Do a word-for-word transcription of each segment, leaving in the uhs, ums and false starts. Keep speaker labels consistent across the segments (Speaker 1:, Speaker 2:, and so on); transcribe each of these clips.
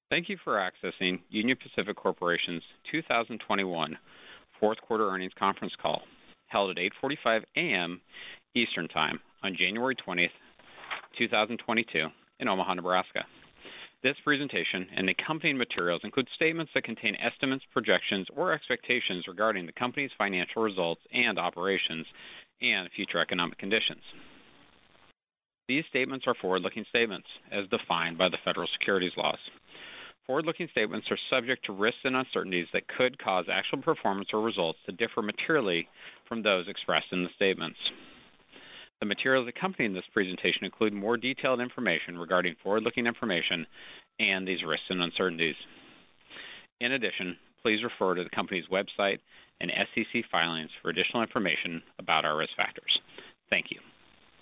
Speaker 1: Thank you for accessing Union Pacific Corporation's two thousand twenty-one fourth quarter earnings conference call, held at eight forty-five a.m. Eastern Time on January twentieth, two thousand twenty-two in Omaha, Nebraska. This presentation and the accompanying materials include statements that contain estimates, projections, or expectations regarding the company's financial results and operations and future economic conditions. These statements are forward-looking statements as defined by the federal securities laws. Forward-looking statements are subject to risks and uncertainties that could cause actual performance or results to differ materially from those expressed in the statements. The materials accompanying this presentation include more detailed information regarding forward-looking information and these risks and uncertainties. In addition, please refer to the company's website and S E C filings for additional information about our risk factors. Thank you.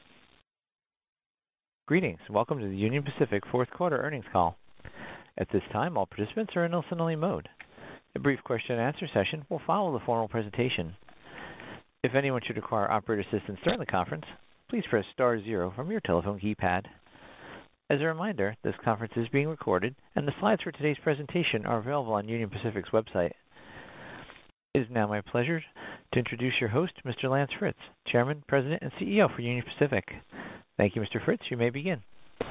Speaker 2: Greetings. Welcome to the Union Pacific fourth quarter earnings call. At this time, all participants are in listen-only mode. A brief question-and-answer session will follow the formal presentation. If anyone should require operator assistance during the conference, please press star zero from your telephone keypad. As a reminder, this conference is being recorded, and the slides for today's presentation are available on Union Pacific's website. It is now my pleasure to introduce your host, Mister Lance Fritz, Chairman, President, and C E O for Union Pacific. Thank you, Mister Fritz. You may begin.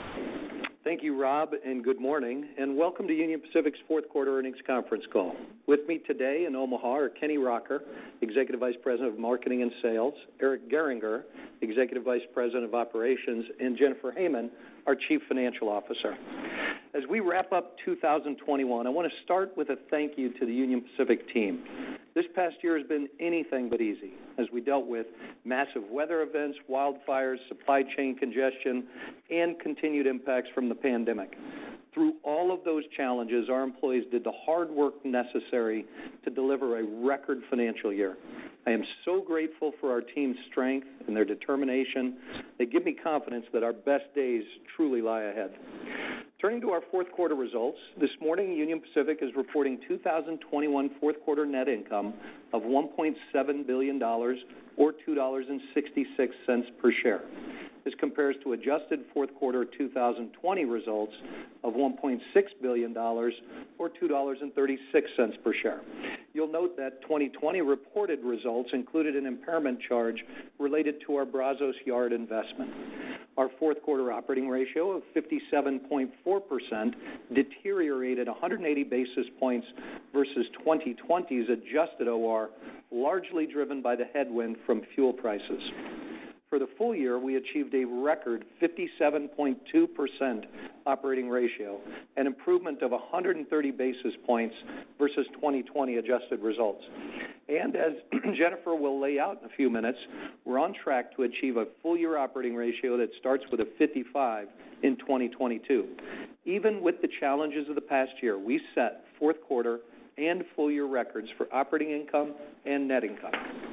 Speaker 3: Thank you, Rob, and good morning, and welcome to Union Pacific's fourth quarter earnings conference call. With me today in Omaha are Kenny Rocker, Executive Vice President of Marketing and Sales, Eric Gehringer, Executive Vice President of Operations, and Jennifer Heyman, our Chief Financial Officer. As we wrap up two thousand twenty-one, I want to start with a thank you to the Union Pacific team. This past year has been anything but easy as we dealt with massive weather events, wildfires, supply chain congestion, and continued impacts from the pandemic. Through all of those challenges, our employees did the hard work necessary to deliver a record financial year. I am so grateful for our team's strength and their determination. They give me confidence that our best days truly lie ahead. Turning to our fourth quarter results, this morning Union Pacific is reporting two thousand twenty-one fourth quarter net income of one point seven billion dollars or two dollars and sixty-six cents per share. This compares to adjusted fourth quarter two thousand twenty results of one point six billion dollars or two dollars and thirty-six cents per share. You'll note that twenty twenty reported results included an impairment charge related to our Brazos Yard investment. Our fourth quarter operating ratio of fifty-seven point four percent deteriorated one hundred eighty basis points versus twenty twenty's adjusted O R, largely driven by the headwind from fuel prices. For the full year, we achieved a record fifty-seven point two percent operating ratio, an improvement of one hundred thirty basis points versus twenty twenty adjusted results. And as Jennifer will lay out in a few minutes, we're on track to achieve a full-year operating ratio that starts with a fifty-five in twenty twenty-two. Even with the challenges of the past year, we set fourth quarter and full-year records for operating income and net income.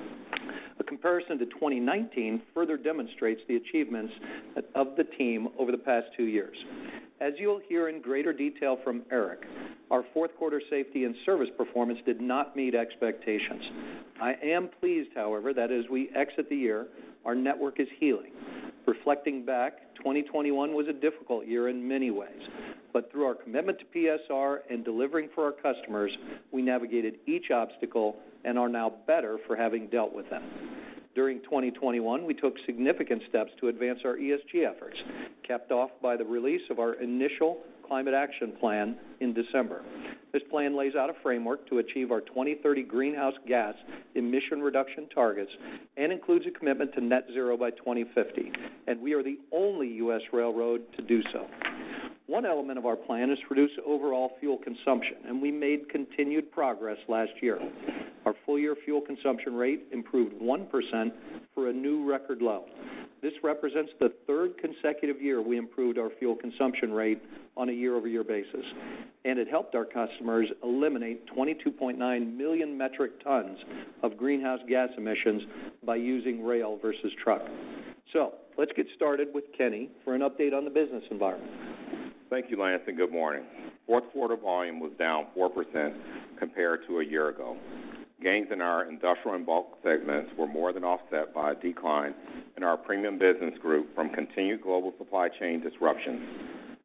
Speaker 3: A comparison to twenty nineteen further demonstrates the achievements of the team over the past two years. As you'll hear in greater detail from Eric, our fourth quarter safety and service performance did not meet expectations. I am pleased, however, that as we exit the year, our network is healing. Reflecting back, twenty twenty-one was a difficult year in many ways, but through our commitment to P S R and delivering for our customers, we navigated each obstacle and are now better for having dealt with them. During twenty twenty-one, we took significant steps to advance our E S G efforts, capped off by the release of our initial Climate Action Plan in December. This plan lays out a framework to achieve our twenty thirty greenhouse gas emission reduction targets and includes a commitment to net zero by twenty fifty, and we are the only U S railroad to do so. One element of our plan is to reduce overall fuel consumption, and we made continued progress last year. Our full-year fuel consumption rate improved one percent for a new record low. This represents the third consecutive year we improved our fuel consumption rate on a year-over-year basis, and it helped our customers eliminate twenty-two point nine million metric tons of greenhouse gas emissions by using rail versus truck. So let's get started with Kenny for an update on the business environment.
Speaker 4: Thank you, Lance, and good morning. Fourth quarter volume was down four percent compared to a year ago. Gains in our industrial and bulk segments were more than offset by a decline in our premium business group from continued global supply chain disruptions.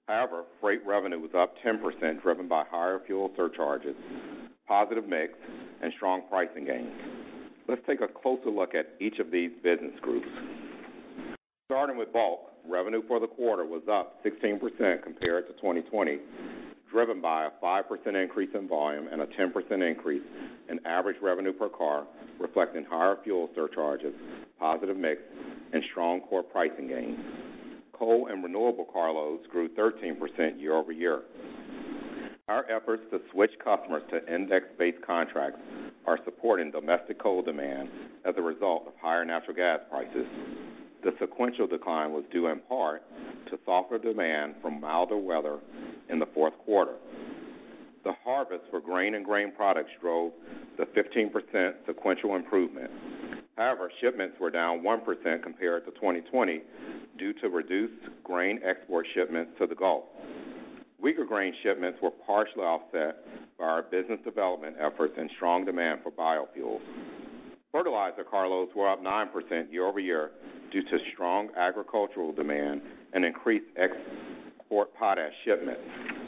Speaker 4: However, freight revenue was up ten percent, driven by higher fuel surcharges, positive mix, and strong pricing gains. Let's take a closer look at each of these business groups. Starting with bulk, revenue for the quarter was up sixteen percent compared to twenty twenty, driven by a five percent increase in volume and a ten percent increase in average revenue per car, reflecting higher fuel surcharges, positive mix, and strong core pricing gains. Coal and renewable carloads grew thirteen percent year over year. Our efforts to switch customers to index-based contracts are supporting domestic coal demand as a result of higher natural gas prices. The sequential decline was due in part to softer demand from milder weather in the fourth quarter. The harvest for grain and grain products drove the fifteen percent sequential improvement. However, shipments were down one percent compared to twenty twenty due to reduced grain export shipments to the Gulf. Weaker grain shipments were partially offset by our business development efforts and strong demand for biofuels. Fertilizer carloads were up nine percent year over year due to strong agricultural demand and increased export potash shipments.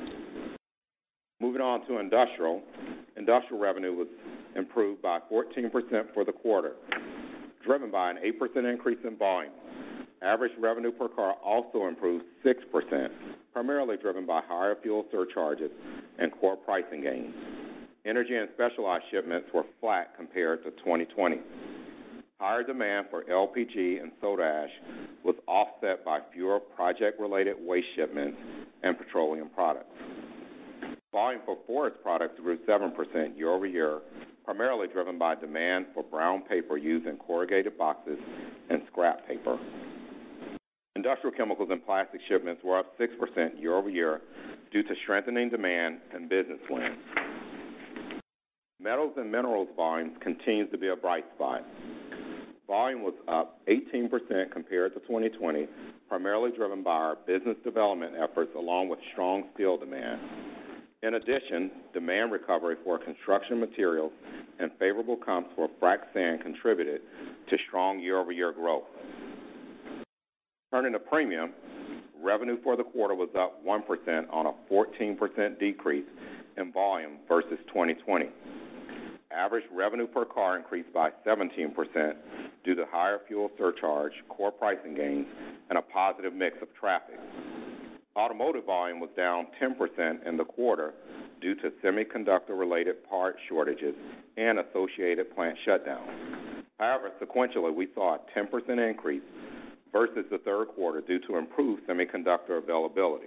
Speaker 4: Moving on to industrial, industrial revenue was improved by fourteen percent for the quarter, driven by an eight percent increase in volume. Average revenue per car also improved six percent, primarily driven by higher fuel surcharges and core pricing gains. Energy and specialized shipments were flat compared to twenty twenty. Higher demand for L P G and soda ash was offset by fewer project-related waste shipments and petroleum products. Volume for forest products grew seven percent year over year, primarily driven by demand for brown paper used in corrugated boxes and scrap paper. Industrial chemicals and plastic shipments were up six percent year over year due to strengthening demand and business wins. Metals and minerals volumes continues to be a bright spot. Volume was up eighteen percent compared to twenty twenty, primarily driven by our business development efforts along with strong steel demand. In addition, demand recovery for construction materials and favorable comps for frac sand contributed to strong year-over-year growth. Turning to premium, revenue for the quarter was up one percent on a fourteen percent decrease in volume versus twenty twenty. Average revenue per car increased by seventeen percent due to higher fuel surcharge, core pricing gains, and a positive mix of traffic. Automotive volume was down ten percent in the quarter due to semiconductor-related part shortages and associated plant shutdowns. However, sequentially, we saw a ten percent increase versus the third quarter due to improved semiconductor availability.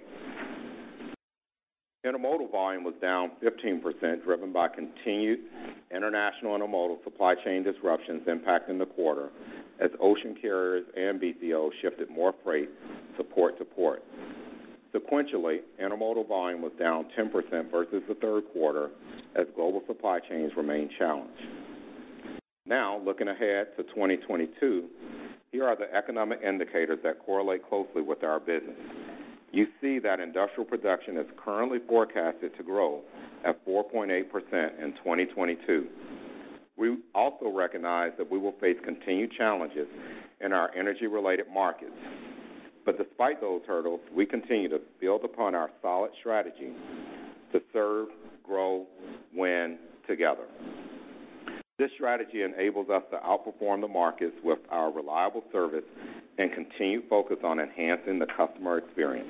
Speaker 4: Intermodal volume was down fifteen percent, driven by continued international intermodal supply chain disruptions impacting the quarter as ocean carriers and B C Os shifted more freight to port to port. Sequentially, intermodal volume was down ten percent versus the third quarter as global supply chains remain challenged. Now, looking ahead to twenty twenty-two, here are the economic indicators that correlate closely with our business. You see that industrial production is currently forecasted to grow at four point eight percent in twenty twenty-two. We also recognize that we will face continued challenges in our energy-related markets. But despite those hurdles, we continue to build upon our solid strategy to serve, grow, win together. This strategy enables us to outperform the markets with our reliable service and continued focus on enhancing the customer experience.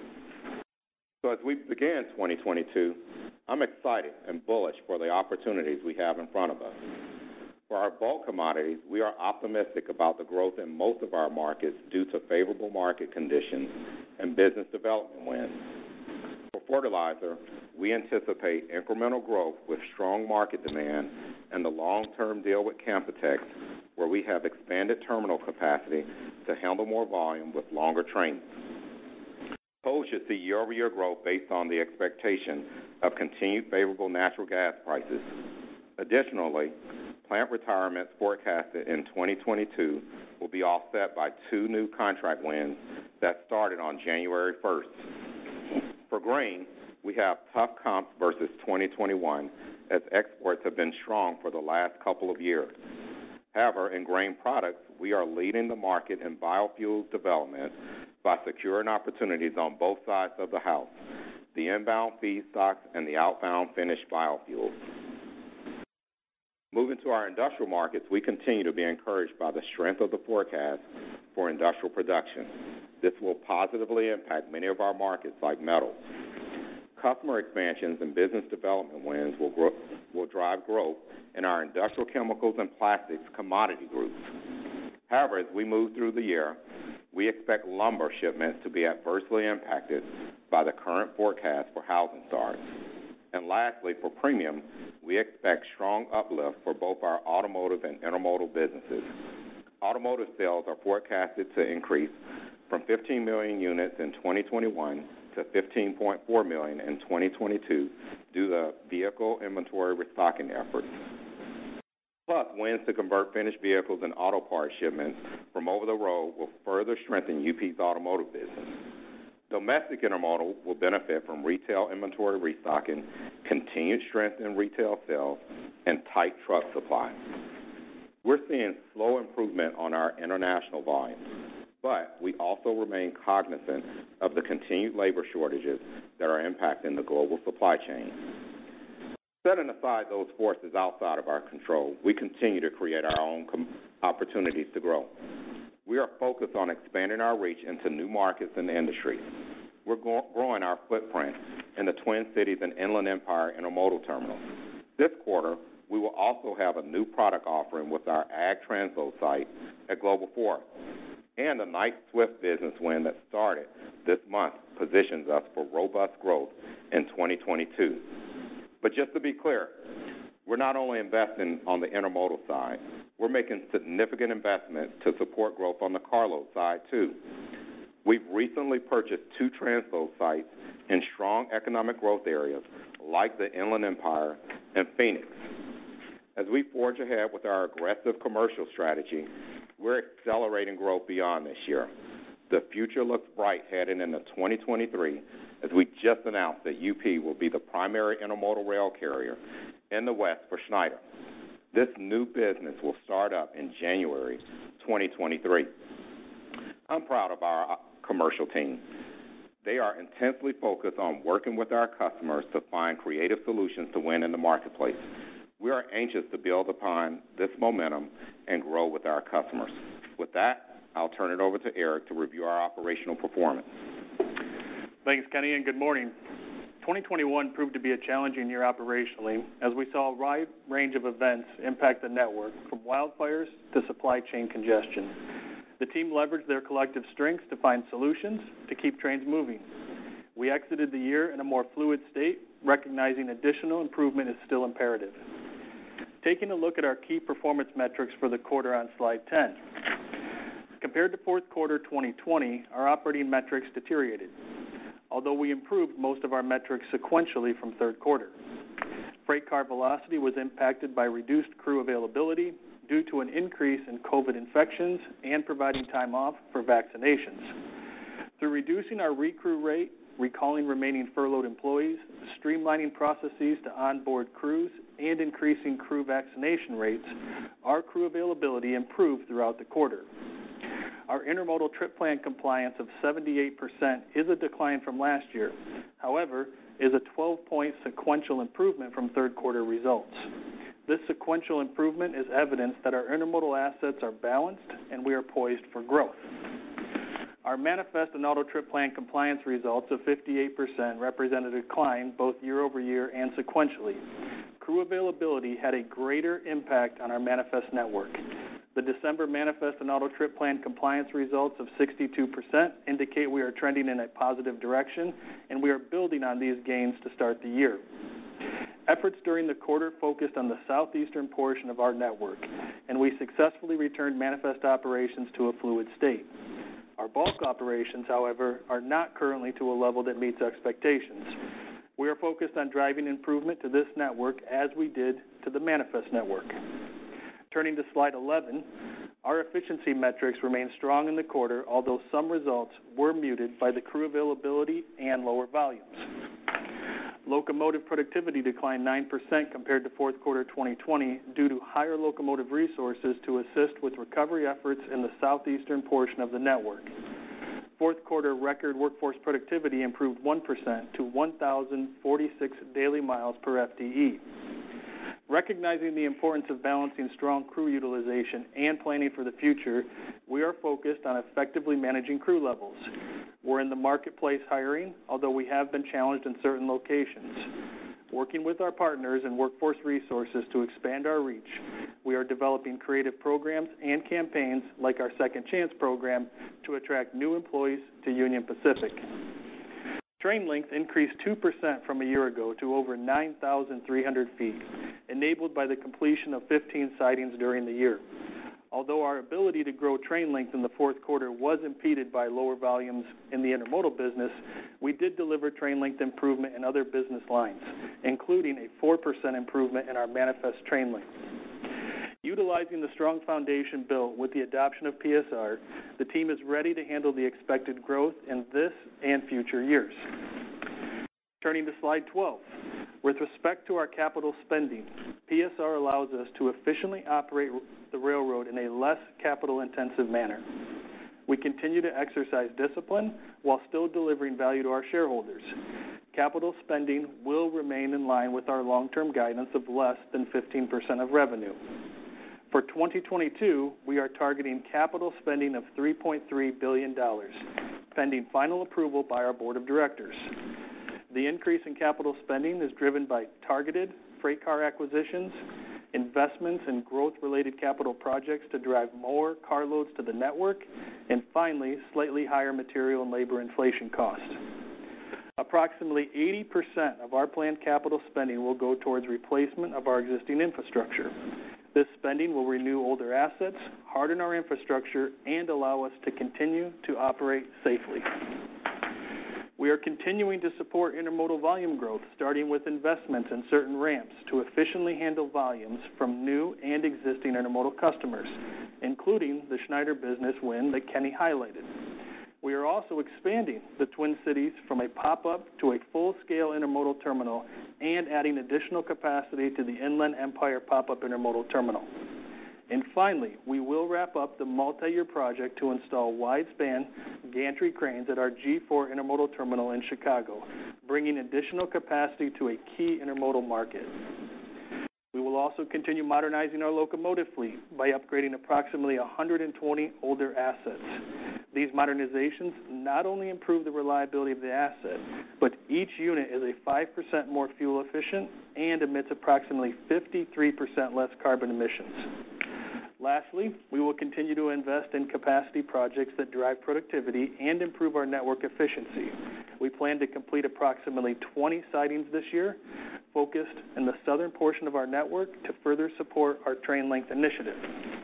Speaker 4: So as we begin twenty twenty-two, I'm excited and bullish for the opportunities we have in front of us. For our bulk commodities, we are optimistic about the growth in most of our markets due to favorable market conditions and business development wins. For fertilizer, we anticipate incremental growth with strong market demand and the long-term deal with Canpotex, where we have expanded terminal capacity to handle more volume with longer trains. Coal should see year-over-year growth based on the expectation of continued favorable natural gas prices. Additionally, plant retirements forecasted in twenty twenty-two will be offset by two new contract wins that started on January first. For grain, we have tough comps versus twenty twenty-one as exports have been strong for the last couple of years. However, in grain products, we are leading the market in biofuels development by securing opportunities on both sides of the house, the inbound feedstocks and the outbound finished biofuels. Moving to our industrial markets, we continue to be encouraged by the strength of the forecast for industrial production. This will positively impact many of our markets like metals. Customer expansions and business development wins will, grow, will drive growth in our industrial chemicals and plastics commodity groups. However, as we move through the year, we expect lumber shipments to be adversely impacted by the current forecast for housing starts. And lastly, for premium, we expect strong uplift for both our automotive and intermodal businesses. Automotive sales are forecasted to increase from fifteen million units in twenty twenty-one to fifteen point four million in twenty twenty-two due to vehicle inventory restocking efforts. Plus, wins to convert finished vehicles and auto parts shipments from over the road will further strengthen U P's automotive business. Domestic intermodal will benefit from retail inventory restocking, continued strength in retail sales, and tight truck supply. We're seeing slow improvement on our international volumes, but we also remain cognizant of the continued labor shortages that are impacting the global supply chain. Setting aside those forces outside of our control, we continue to create our own com- opportunities to grow. We are focused on expanding our reach into new markets and industries. We're go- growing our footprint in the Twin Cities and Inland Empire intermodal terminals. This quarter, we will also have a new product offering with our Ag Transload site at Global Forest. And the Knight-Swift business win that started this month positions us for robust growth in twenty twenty-two. But just to be clear, we're not only investing on the intermodal side, we're making significant investments to support growth on the carload side, too. We've recently purchased two transload sites in strong economic growth areas like the Inland Empire and Phoenix. As we forge ahead with our aggressive commercial strategy, we're accelerating growth beyond this year. The future looks bright heading into twenty twenty-three as we just announced that U P will be the primary intermodal rail carrier in the West for Schneider. This new business will start up in January twenty twenty-three. I'm proud of our commercial team. They are intensely focused on working with our customers to find creative solutions to win in the marketplace. We are anxious to build upon this momentum and grow with our customers. With that, I'll turn it over to Eric to review our operational performance.
Speaker 5: Thanks, Kenny, and good morning. twenty twenty-one proved to be a challenging year operationally as we saw a wide range of events impact the network, from wildfires to supply chain congestion. The team leveraged their collective strengths to find solutions to keep trains moving. We exited the year in a more fluid state, recognizing additional improvement is still imperative. Taking a look at our key performance metrics for the quarter on slide ten. Compared to fourth quarter twenty twenty, our operating metrics deteriorated, although we improved most of our metrics sequentially from third quarter. Freight car velocity was impacted by reduced crew availability due to an increase in COVID infections and providing time off for vaccinations. Through reducing our recrew rate, recalling remaining furloughed employees, streamlining processes to onboard crews, and increasing crew vaccination rates, our crew availability improved throughout the quarter. Our intermodal trip plan compliance of seventy-eight percent is a decline from last year. However, is a twelve-point sequential improvement from third quarter results. This sequential improvement is evidence that our intermodal assets are balanced and we are poised for growth. Our manifest and auto trip plan compliance results of fifty-eight percent represent a decline both year over year and sequentially. Crew availability had a greater impact on our manifest network. The December manifest and auto trip plan compliance results of sixty-two percent indicate we are trending in a positive direction, and we are building on these gains to start the year. Efforts during the quarter focused on the southeastern portion of our network, and we successfully returned manifest operations to a fluid state. Our bulk operations, however, are not currently to a level that meets expectations. We are focused on driving improvement to this network as we did to the manifest network. Turning to slide eleven, our efficiency metrics remain strong in the quarter, although some results were muted by the crew availability and lower volumes. Locomotive productivity declined nine percent compared to fourth quarter twenty twenty due to higher locomotive resources to assist with recovery efforts in the southeastern portion of the network. Fourth quarter record workforce productivity improved one percent to one thousand forty-six daily miles per F T E. Recognizing the importance of balancing strong crew utilization and planning for the future, we are focused on effectively managing crew levels. We're in the marketplace hiring, although we have been challenged in certain locations. Working with our partners and workforce resources to expand our reach, we are developing creative programs and campaigns like our Second Chance program to attract new employees to Union Pacific. Train length increased two percent from a year ago to over nine thousand three hundred feet, enabled by the completion of fifteen sidings during the year. Although our ability to grow train length in the fourth quarter was impeded by lower volumes in the intermodal business, we did deliver train length improvement in other business lines, including a four percent improvement in our manifest train length. Utilizing the strong foundation built with the adoption of P S R, the team is ready to handle the expected growth in this and future years. Turning to slide twelve. With respect to our capital spending, P S R allows us to efficiently operate the railroad in a less capital-intensive manner. We continue to exercise discipline while still delivering value to our shareholders. Capital spending will remain in line with our long-term guidance of less than fifteen percent of revenue. For twenty twenty-two, we are targeting capital spending of three point three billion dollars, pending final approval by our board of directors. The increase in capital spending is driven by targeted freight car acquisitions, investments in growth-related capital projects to drive more carloads to the network, and finally, slightly higher material and labor inflation costs. Approximately eighty percent of our planned capital spending will go towards replacement of our existing infrastructure. This spending will renew older assets, harden our infrastructure, and allow us to continue to operate safely. We are continuing to support intermodal volume growth, starting with investments in certain ramps to efficiently handle volumes from new and existing intermodal customers, including the Schneider business win that Kenny highlighted. We are also expanding the Twin Cities from a pop-up to a full-scale intermodal terminal and adding additional capacity to the Inland Empire pop-up intermodal terminal. And finally, we will wrap up the multi-year project to install wide-span gantry cranes at our G four intermodal terminal in Chicago, bringing additional capacity to a key intermodal market. We will also continue modernizing our locomotive fleet by upgrading approximately one hundred twenty older assets. These modernizations not only improve the reliability of the asset, but each unit is a five percent more fuel efficient and emits approximately fifty-three percent less carbon emissions. Lastly, we will continue to invest in capacity projects that drive productivity and improve our network efficiency. We plan to complete approximately twenty sidings this year, focused in the southern portion of our network to further support our train length initiative.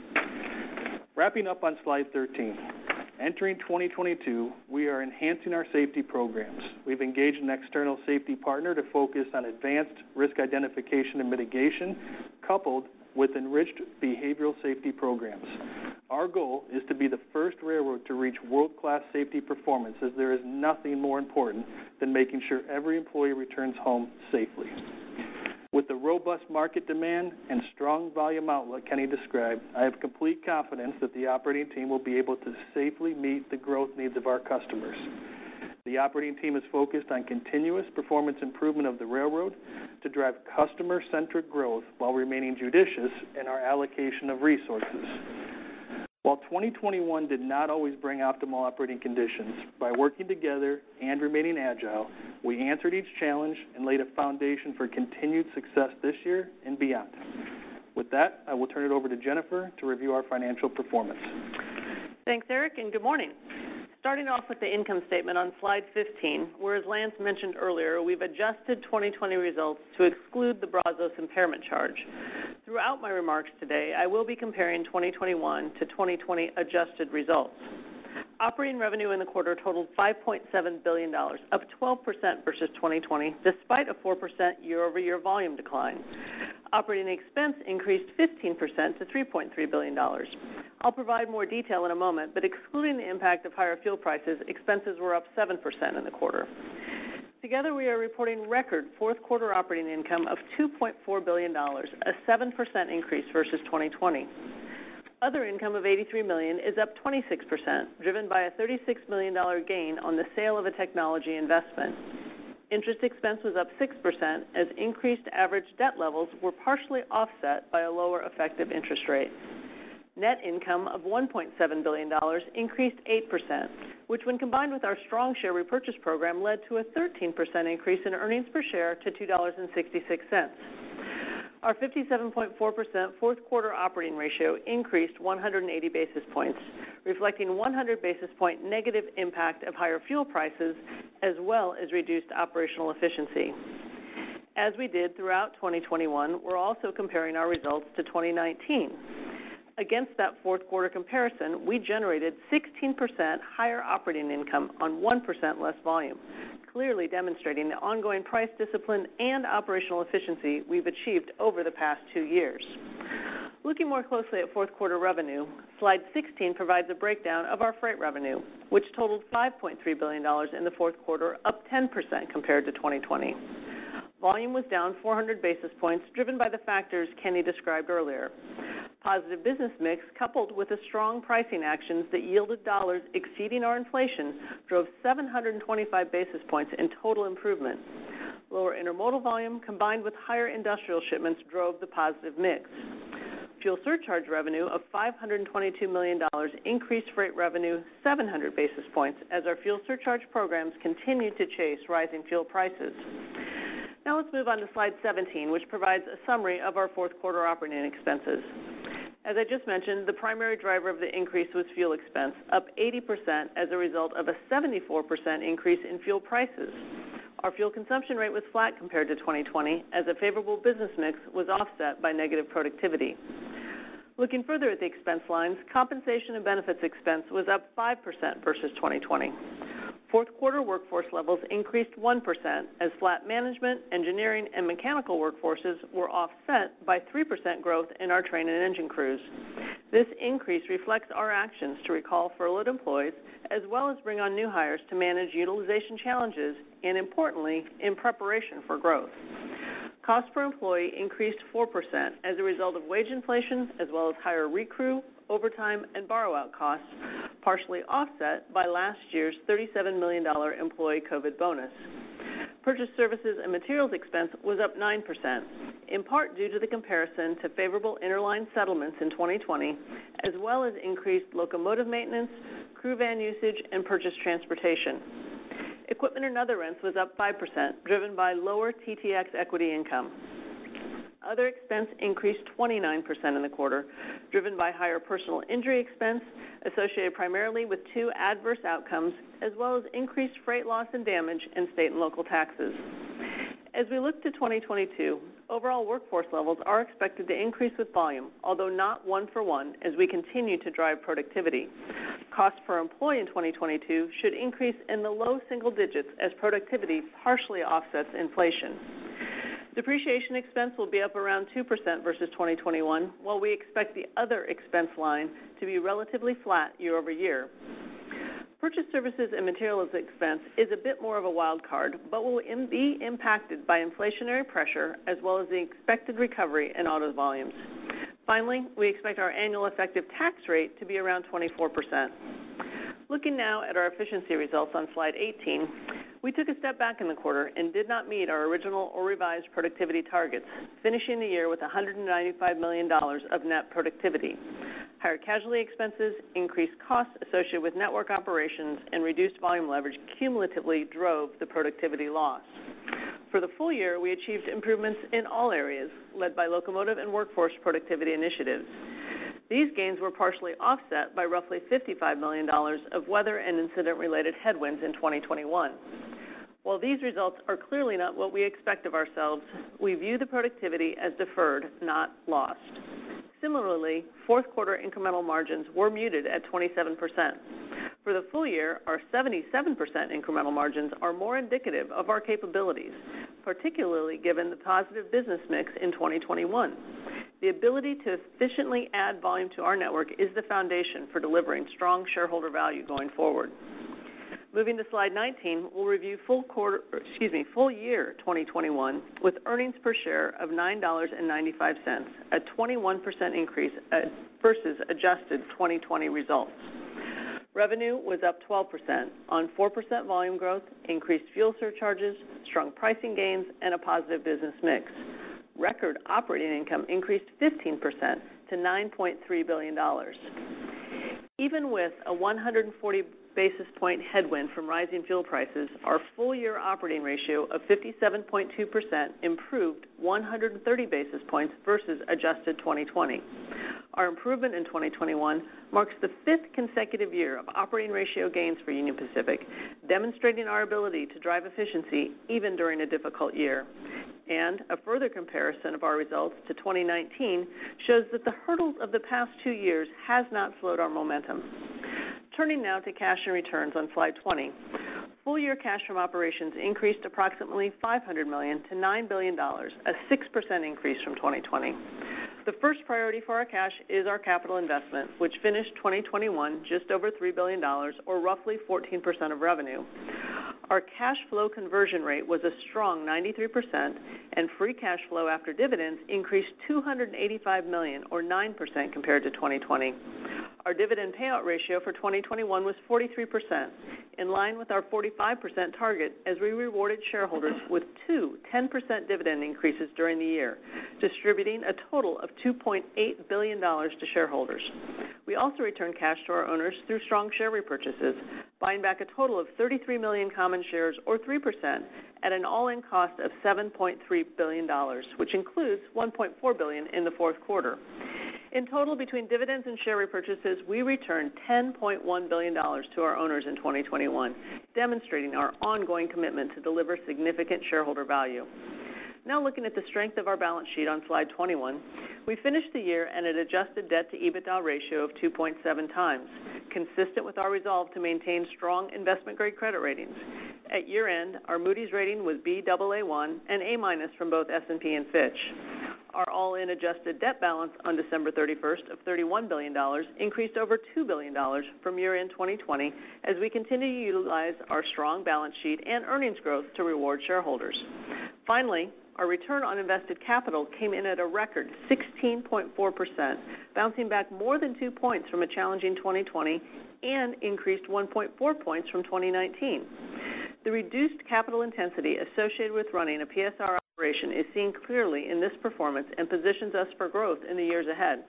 Speaker 5: Wrapping up on slide thirteen. Entering twenty twenty-two, we are enhancing our safety programs. We've engaged an external safety partner to focus on advanced risk identification and mitigation, coupled with enriched behavioral safety programs. Our goal is to be the first railroad to reach world-class safety performance, as there is nothing more important than making sure every employee returns home safely. With the robust market demand and strong volume outlook Kenny described, I have complete confidence that the operating team will be able to safely meet the growth needs of our customers. The operating team is focused on continuous performance improvement of the railroad to drive customer-centric growth while remaining judicious in our allocation of resources. While twenty twenty-one did not always bring optimal operating conditions, by working together and remaining agile, we answered each challenge and laid a foundation for continued success this year and beyond. With that, I will turn it over to Jennifer to review our financial performance.
Speaker 6: Thanks, Eric, and good morning. Starting off with the income statement on slide fifteen, where, as Lance mentioned earlier, we've adjusted twenty twenty results to exclude the Brazos impairment charge. Throughout my remarks today, I will be comparing twenty twenty-one to twenty twenty adjusted results. Operating revenue in the quarter totaled five point seven billion dollars, up twelve percent versus twenty twenty, despite a four percent year-over-year volume decline. Operating expense increased fifteen percent to three point three billion dollars. I'll provide more detail in a moment, but excluding the impact of higher fuel prices, expenses were up seven percent in the quarter. Together, we are reporting record fourth quarter operating income of two point four billion dollars, a seven percent increase versus twenty twenty. Other income of eighty-three million dollars is up twenty-six percent, driven by a thirty-six million dollars gain on the sale of a technology investment. Interest expense was up six percent as increased average debt levels were partially offset by a lower effective interest rate. Net income of one point seven billion dollars increased eight percent, which when combined with our strong share repurchase program led to a thirteen percent increase in earnings per share to two dollars and sixty-six cents. Our fifty-seven point four percent fourth quarter operating ratio increased one hundred eighty basis points, reflecting one hundred basis point negative impact of higher fuel prices as well as reduced operational efficiency. As we did throughout twenty twenty-one, we're also comparing our results to twenty nineteen. Against that fourth quarter comparison, we generated sixteen percent higher operating income on one percent less volume, clearly demonstrating the ongoing price discipline and operational efficiency we've achieved over the past two years. Looking more closely at fourth quarter revenue, slide sixteen provides a breakdown of our freight revenue, which totaled five point three billion dollars in the fourth quarter, up ten percent compared to twenty twenty. Volume was down four hundred basis points, driven by the factors Kenny described earlier. Positive business mix, coupled with the strong pricing actions that yielded dollars exceeding our inflation, drove seven hundred twenty-five basis points in total improvement. Lower intermodal volume combined with higher industrial shipments drove the positive mix. Fuel surcharge revenue of five hundred twenty-two million dollars increased freight revenue seven hundred basis points as our fuel surcharge programs continued to chase rising fuel prices. Now let's move on to slide seventeen, which provides a summary of our fourth quarter operating expenses. As I just mentioned, the primary driver of the increase was fuel expense, up eighty percent as a result of a seventy-four percent increase in fuel prices. Our fuel consumption rate was flat compared to twenty twenty, as a favorable business mix was offset by negative productivity. Looking further at the expense lines, compensation and benefits expense was up five percent versus twenty twenty. Fourth quarter workforce levels increased one percent as flat management, engineering, and mechanical workforces were offset by three percent growth in our train and engine crews. This increase reflects our actions to recall furloughed employees as well as bring on new hires to manage utilization challenges and, importantly, in preparation for growth. Cost per employee increased four percent as a result of wage inflation as well as higher recrew, overtime, and borrow-out costs, partially offset by last year's thirty-seven million dollars employee COVID bonus. Purchase services and materials expense was up nine percent, in part due to the comparison to favorable interline settlements in twenty twenty, as well as increased locomotive maintenance, crew van usage, and purchase transportation. Equipment and other rents was up five percent, driven by lower T T X equity income. Other expense increased twenty-nine percent in the quarter, driven by higher personal injury expense associated primarily with two adverse outcomes, as well as increased freight loss and damage and state and local taxes. As we look to twenty twenty-two, overall workforce levels are expected to increase with volume, although not one for one, as we continue to drive productivity. Cost per employee in twenty twenty-two should increase in the low single digits as productivity partially offsets inflation. Depreciation expense will be up around two percent versus twenty twenty-one, while we expect the other expense line to be relatively flat year over year. Purchase services and materials expense is a bit more of a wild card, but will be impacted by inflationary pressure as well as the expected recovery in auto volumes. Finally, we expect our annual effective tax rate to be around twenty-four percent. Looking now at our efficiency results on slide eighteen, we took a step back in the quarter and did not meet our original or revised productivity targets, finishing the year with one hundred ninety-five million dollars of net productivity. Higher casualty expenses, increased costs associated with network operations, and reduced volume leverage cumulatively drove the productivity loss. For the full year, we achieved improvements in all areas, led by locomotive and workforce productivity initiatives. These gains were partially offset by roughly fifty-five million dollars of weather and incident-related headwinds in twenty twenty-one. While these results are clearly not what we expect of ourselves, we view the productivity as deferred, not lost. Similarly, fourth quarter incremental margins were muted at twenty-seven percent. For the full year, our seventy-seven percent incremental margins are more indicative of our capabilities, particularly given the positive business mix in twenty twenty-one. The ability to efficiently add volume to our network is the foundation for delivering strong shareholder value going forward. Moving to slide nineteen, we'll review full quarter, excuse me, full year twenty twenty-one with earnings per share of nine dollars and ninety-five cents, a twenty-one percent increase versus adjusted twenty twenty results. Revenue was up twelve percent on four percent volume growth, increased fuel surcharges, strong pricing gains, and a positive business mix. Record operating income increased fifteen percent to nine point three billion dollars. Even with a one hundred forty basis point headwind from rising fuel prices, our full-year operating ratio of fifty-seven point two percent improved one hundred thirty basis points versus adjusted twenty twenty. Our improvement in twenty twenty-one marks the fifth consecutive year of operating ratio gains for Union Pacific, demonstrating our ability to drive efficiency even during a difficult year. And a further comparison of our results to twenty nineteen shows that the hurdles of the past two years has not slowed our momentum. Turning now to cash and returns on slide twenty. Full-year cash from operations increased approximately five hundred million dollars to nine billion dollars, a six percent increase from twenty twenty. The first priority for our cash is our capital investment, which finished twenty twenty-one just over three billion dollars, or roughly fourteen percent of revenue. Our cash flow conversion rate was a strong ninety-three percent, and free cash flow after dividends increased two hundred eighty-five million dollars, or nine percent compared to twenty twenty. Our dividend payout ratio for twenty twenty-one was forty-three percent, in line with our forty-five percent target as we rewarded shareholders with two ten percent dividend increases during the year, distributing a total of two point eight billion dollars to shareholders. We also returned cash to our owners through strong share repurchases, buying back a total of thirty-three million common shares, or three percent, at an all-in cost of seven point three billion dollars, which includes one point four billion dollars in the fourth quarter. In total, between dividends and share repurchases, we returned ten point one billion dollars to our owners in twenty twenty-one, demonstrating our ongoing commitment to deliver significant shareholder value. Now looking at the strength of our balance sheet on slide twenty-one, we finished the year at an adjusted debt-to-EBITDA ratio of two point seven times, consistent with our resolve to maintain strong investment-grade credit ratings. At year-end, our Moody's rating was B double A one and A- from both S and P and Fitch. Our all-in adjusted debt balance on December thirty-first of thirty-one billion dollars increased over two billion dollars from year-end twenty twenty as we continue to utilize our strong balance sheet and earnings growth to reward shareholders. Finally, our return on invested capital came in at a record sixteen point four percent, bouncing back more than two points from a challenging twenty twenty and increased one point four points from twenty nineteen. The reduced capital intensity associated with running a P S R operation is seen clearly in this performance and positions us for growth in the years ahead.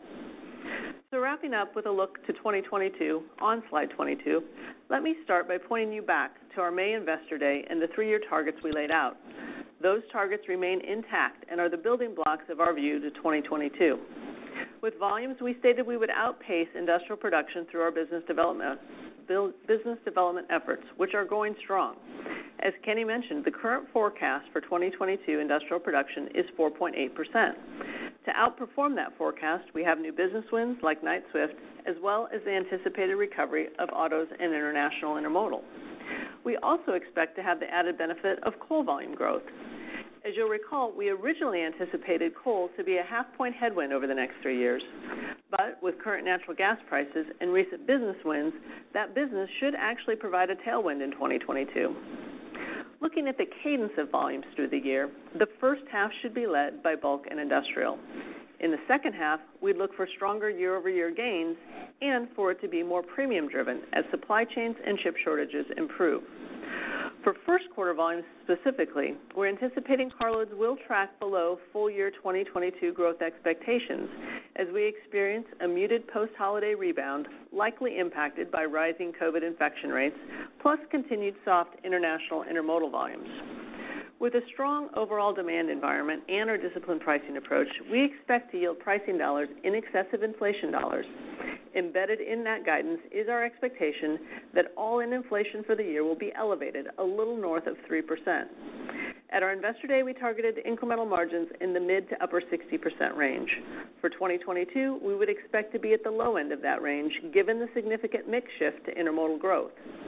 Speaker 6: So wrapping up with a look to twenty twenty-two on slide twenty-two, let me start by pointing you back to our May Investor Day and the three-year targets we laid out. Those targets remain intact and are the building blocks of our view to twenty twenty-two. With volumes, we stated we would outpace industrial production through our business development build, business development efforts, which are going strong. As Kenny mentioned, the current forecast for twenty twenty-two industrial production is four point eight percent. To outperform that forecast, we have new business wins like Knight-Swift, as well as the anticipated recovery of autos and international intermodal. We also expect to have the added benefit of coal volume growth. As you'll recall, we originally anticipated coal to be a half-point headwind over the next three years. But with current natural gas prices and recent business wins, that business should actually provide a tailwind in twenty twenty-two. Looking at the cadence of volumes through the year, the first half should be led by bulk and industrial. In the second half, we'd look for stronger year-over-year gains and for it to be more premium-driven as supply chains and chip shortages improve. For first quarter volumes specifically, we're anticipating carloads will track below full-year twenty twenty-two growth expectations as we experience a muted post-holiday rebound, likely impacted by rising COVID infection rates, plus continued soft international intermodal volumes. With a strong overall demand environment and our disciplined pricing approach, we expect to yield pricing dollars in excess of inflation dollars. Embedded in that guidance is our expectation that all-in inflation for the year will be elevated a little north of three percent. At our Investor Day, we targeted incremental margins in the mid to upper sixty percent range. For twenty twenty-two, we would expect to be at the low end of that range, given the significant mix shift to intermodal growth.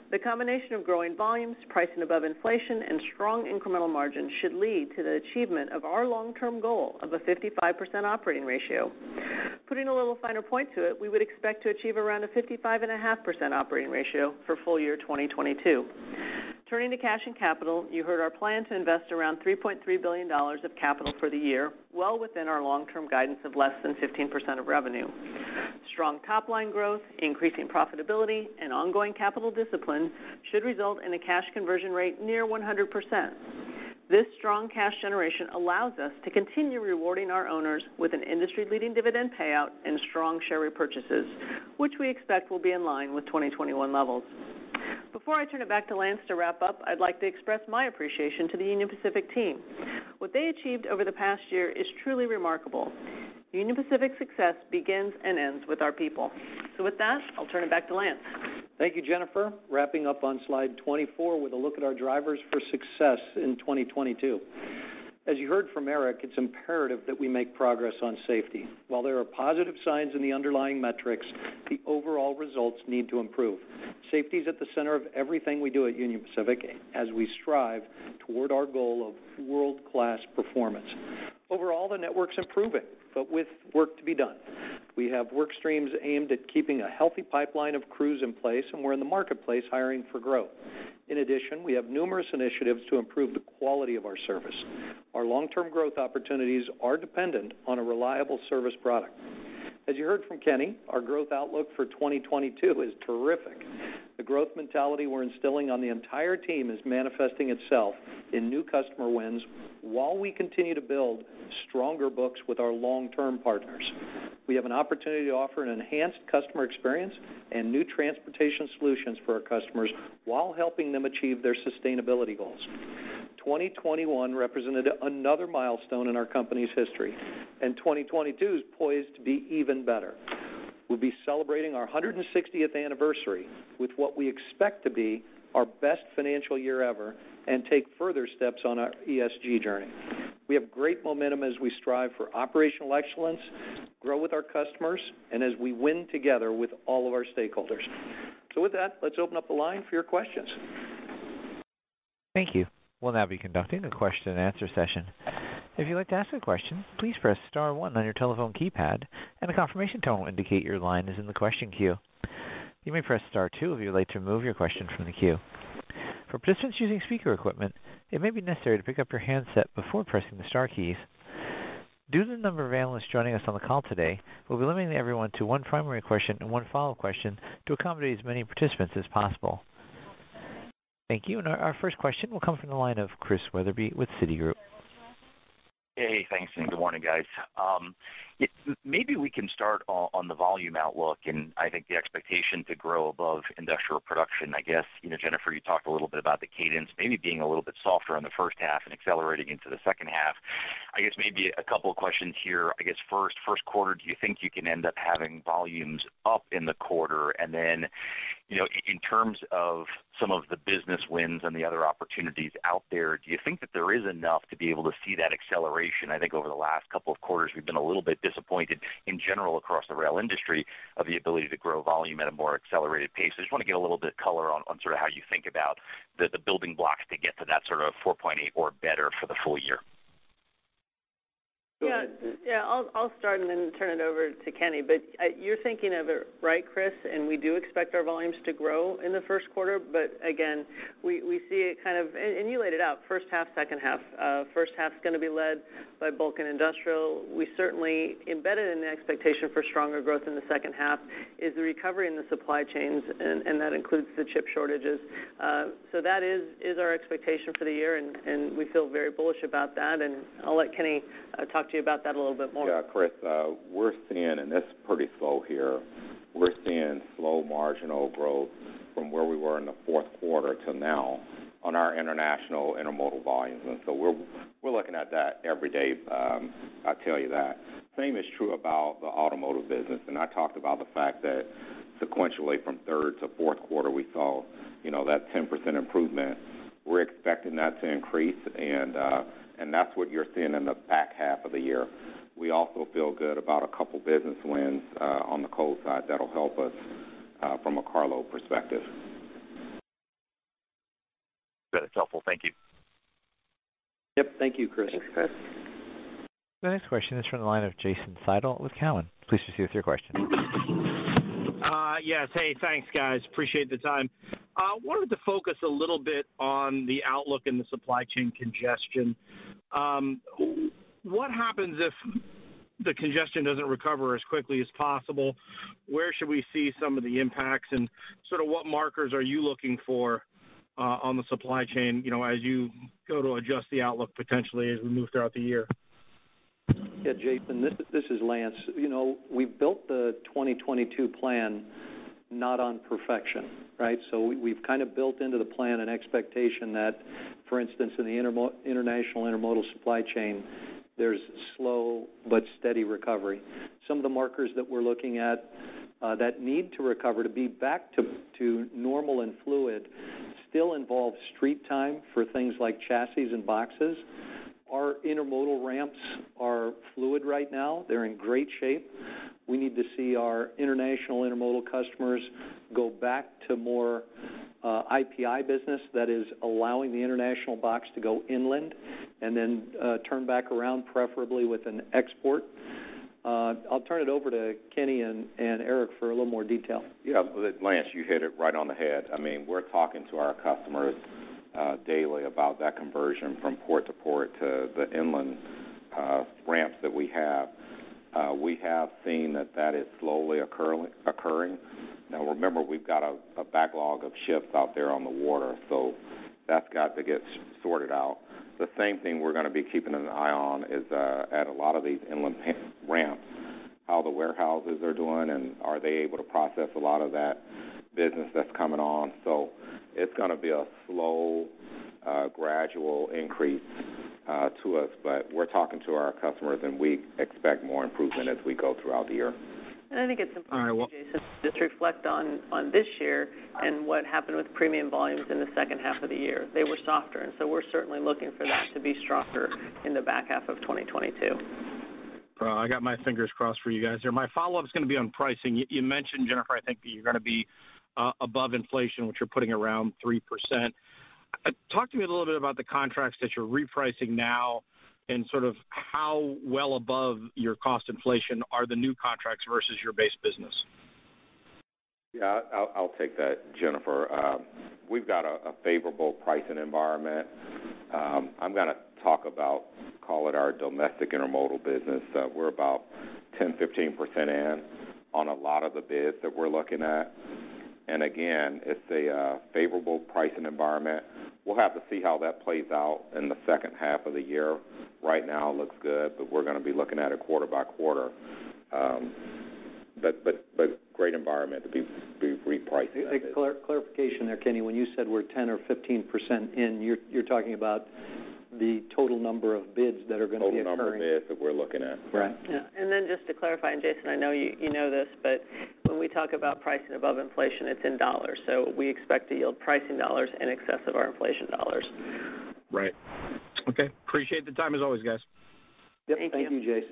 Speaker 6: The combination of growing volumes, pricing above inflation, and strong incremental margins should lead to the achievement of our long-term goal of a fifty-five percent operating ratio. Putting a little finer point to it, we would expect to achieve around a fifty-five point five percent operating ratio for full year twenty twenty-two. Turning to cash and capital, you heard our plan to invest around three point three billion dollars of capital for the year, well within our long-term guidance of less than fifteen percent of revenue. Strong top-line growth, increasing profitability, and ongoing capital discipline should result in a cash conversion rate near one hundred percent. This strong cash generation allows us to continue rewarding our owners with an industry-leading dividend payout and strong share repurchases, which we expect will be in line with twenty twenty-one levels. Before I turn it back to Lance to wrap up, I'd like to express my appreciation to the Union Pacific team. What they achieved over the past year is truly remarkable. Union Pacific's success begins and ends with our people. So with that, I'll turn it back to Lance.
Speaker 3: Thank you, Jennifer. Wrapping up on slide twenty-four with a look at our drivers for success in twenty twenty-two. As you heard from Eric, it's imperative that we make progress on safety. While there are positive signs in the underlying metrics, the overall results need to improve. Safety is at the center of everything we do at Union Pacific as we strive toward our goal of world-class performance. Overall, the network's improving, but with work to be done. We have work streams aimed at keeping a healthy pipeline of crews in place, and we're in the marketplace hiring for growth. In addition, we have numerous initiatives to improve the quality of our service. Our long-term growth opportunities are dependent on a reliable service product. As you heard from Kenny, our growth outlook for twenty twenty-two is terrific. The growth mentality we're instilling on the entire team is manifesting itself in new customer wins while we continue to build stronger books with our long-term partners. We have an opportunity to offer an enhanced customer experience and new transportation solutions for our customers while helping them achieve their sustainability goals. twenty twenty-one represented another milestone in our company's history, and twenty twenty-two is poised to be even better. We'll be celebrating our one hundred sixtieth anniversary with what we expect to be our best financial year ever and take further steps on our E S G journey. We have great momentum as we strive for operational excellence, grow with our customers, and as we win together with all of our stakeholders. So with that, let's open up the line for your questions.
Speaker 2: Thank you. We'll now be conducting a question and answer session. If you'd like to ask a question, please press star one on your telephone keypad, and a confirmation tone will indicate your line is in the question queue. You may press star two if you'd like to remove your question from the queue. For participants using speaker equipment, it may be necessary to pick up your handset before pressing the star keys. Due to the number of analysts joining us on the call today, we'll be limiting everyone to one primary question and one follow-up question to accommodate as many participants as possible. Thank you. And our, our first question will come from the line of Chris Wetherbee with Citigroup.
Speaker 7: Hey, thanks, and good morning, guys. Um, it, maybe we can start on, on the volume outlook, and I think the expectation to grow above industrial production. I guess, you know, Jennifer, you talked a little bit about the cadence, maybe being a little bit softer in the first half and accelerating into the second half. I guess maybe a couple of questions here. I guess first, first quarter, do you think you can end up having volumes up in the quarter? And then, you know, in terms of some of the business wins and the other opportunities out there, do you think that there is enough to be able to see that acceleration? I think over the last couple of quarters, we've been a little bit disappointed in general across the rail industry of the ability to grow volume at a more accelerated pace. I just want to get a little bit of color on, on sort of how you think about the, the building blocks to get to that sort of four point eight or better for the full year.
Speaker 6: Yeah, yeah. I'll I'll start and then turn it over to Kenny. But uh, you're thinking of it right, Chris. And we do expect our volumes to grow in the first quarter. But again, we, we see it kind of, and, and you laid it out: first half, second half. Uh, first half's going to be led by bulk and industrial. We certainly embedded in the expectation for stronger growth in the second half is the recovery in the supply chains, and, and that includes the chip shortages. Uh, so that is is our expectation for the year, and, and we feel very bullish about that. And I'll let Kenny uh, talk to you about that a little bit more.
Speaker 4: Yeah, Chris, uh, we're seeing, and it's pretty slow here, we're seeing slow marginal growth from where we were in the fourth quarter to now on our international intermodal volumes. And so we're we're looking at that every day, um, I tell you that. Same is true about the automotive business. And I talked about the fact that sequentially from third to fourth quarter we saw, you know, that ten percent improvement. We're expecting that to increase, and uh, and that's what you're seeing in the back half of the year. We also feel good about a couple business wins uh, on the coal side that'll help us uh, from a carload perspective.
Speaker 7: Good. It's helpful. Thank you.
Speaker 3: Yep. Thank you, Chris.
Speaker 6: Thanks, Chris.
Speaker 2: The next question is from the line of Jason Seidel with Cowen. Please proceed with your question.
Speaker 8: Uh, yes. Hey, thanks, guys. Appreciate the time. I uh, wanted to focus a little bit on the outlook and the supply chain congestion. Um, what happens if the congestion doesn't recover as quickly as possible? Where should we see some of the impacts, and sort of what markers are you looking for uh, on the supply chain, you know, as you go to adjust the outlook potentially as we move throughout the year?
Speaker 3: Yeah, Jason, this, this is Lance. You know, we've built the twenty twenty-two plan not on perfection, right? So we, we've kind of built into the plan an expectation that, for instance, in the intermo- international intermodal supply chain, there's slow but steady recovery. Some of the markers that we're looking at uh, that need to recover to be back to, to normal and fluid still involve street time for things like chassis and boxes. Our intermodal ramps are fluid right now. They're in great shape. We need to see our international intermodal customers go back to more uh, I P I business that is allowing the international box to go inland and then uh, turn back around, preferably with an export. Uh, I'll turn it over to Kenny and, and Eric for a little more detail.
Speaker 4: Yeah, Lance, you hit it right on the head. I mean, we're talking to our customers uh, daily about that conversion from port to port to the inland uh, ramps that we have. Uh, we have seen that that is slowly occurring. occurring. Now, remember, we've got a, a backlog of ships out there on the water, so that's got to get sorted out. The same thing we're going to be keeping an eye on is uh, at a lot of these inland ramps, how the warehouses are doing, and are they able to process a lot of that business that's coming on. So it's going to be a slow, uh, gradual increase uh, to us, but we're talking to our customers, and we expect more improvement as we go throughout the year.
Speaker 6: And I think it's important,
Speaker 8: right, well,
Speaker 6: Jason, to just reflect on, on this year and what happened with premium volumes in the second half of the year. They were softer, and so we're certainly looking for that to be stronger in the back half of twenty twenty-two.
Speaker 8: Uh, I got my fingers crossed for you guys there. My follow-up is going to be on pricing. You, you mentioned, Jennifer, I think that you're going to be uh, above inflation, which you're putting around three percent. Uh, talk to me a little bit about the contracts that you're repricing now, and sort of how well above your cost inflation are the new contracts versus your base business?
Speaker 4: Yeah, I'll, I'll take that, Jennifer. Uh, we've got a, a favorable pricing environment. Um, I'm going to talk about, call it our domestic intermodal business. Uh, we're about ten, fifteen percent in on a lot of the bids that we're looking at. And again, it's a uh, favorable pricing environment. We'll have to see how that plays out in the second half of the year. Right now it looks good, but we're going to be looking at it quarter by quarter. Um, but but but great environment to be, be repricing.
Speaker 3: A, a clar- clarification there, Kenny. When you said we're ten or fifteen percent in, you're you're talking about the total number of bids that are going to be occurring.
Speaker 4: Total number of bids that we're looking at.
Speaker 3: Right.
Speaker 6: Yeah. And then just to clarify, and Jason, I know you, you know this, but when we talk about pricing above inflation, it's in dollars. So we expect to yield pricing dollars in excess of our inflation dollars.
Speaker 8: Right. Okay. Appreciate the time as always, guys.
Speaker 3: Yep.
Speaker 6: Thank
Speaker 3: Thank
Speaker 6: you.
Speaker 3: you, Jason.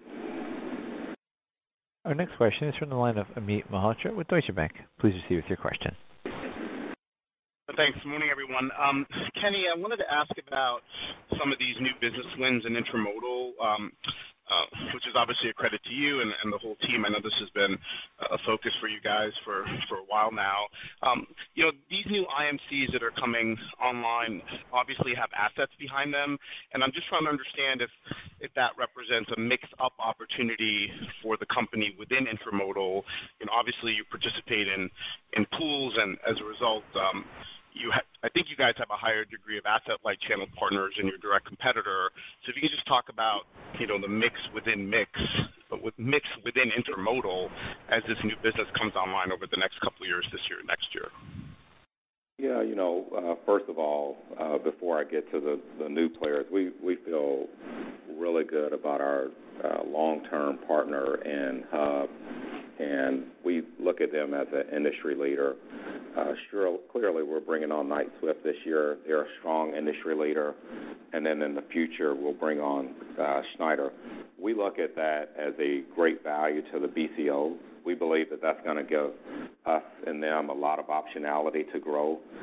Speaker 2: Our next question is from the line of Amit Malhotra with Deutsche Bank. Please proceed with your question.
Speaker 9: Thanks. Good morning, everyone. Um, Kenny, I wanted to ask about some of these new business wins in intermodal, um, uh, which is obviously a credit to you and, and the whole team. I know this has been a focus for you guys for, for a while now. Um, you know, these new I M Cs that are coming online obviously have assets behind them, and I'm just trying to understand if, if that represents a mix-up opportunity for the company within intermodal. You know, obviously you participate in, in pools, and as a result, um, You ha- I think you guys have a higher degree of asset-light channel partners than your direct competitor. So if you could just talk about, you know, the mix within mix, but with mix within intermodal as this new business comes online over the next couple of years, this year, next year.
Speaker 4: Yeah, you know, uh, first of all, uh, before I get to the, the new players, we, we feel really good about our uh, long-term partner in Hub, and we look at them as an industry leader. Uh, sure, clearly, we're bringing on Knight-Swift this year. They're a strong industry leader, and then in the future, we'll bring on uh, Schneider. We look at that as a great value to the B C O. We believe that that's going to give us and them a lot of optionality to grow.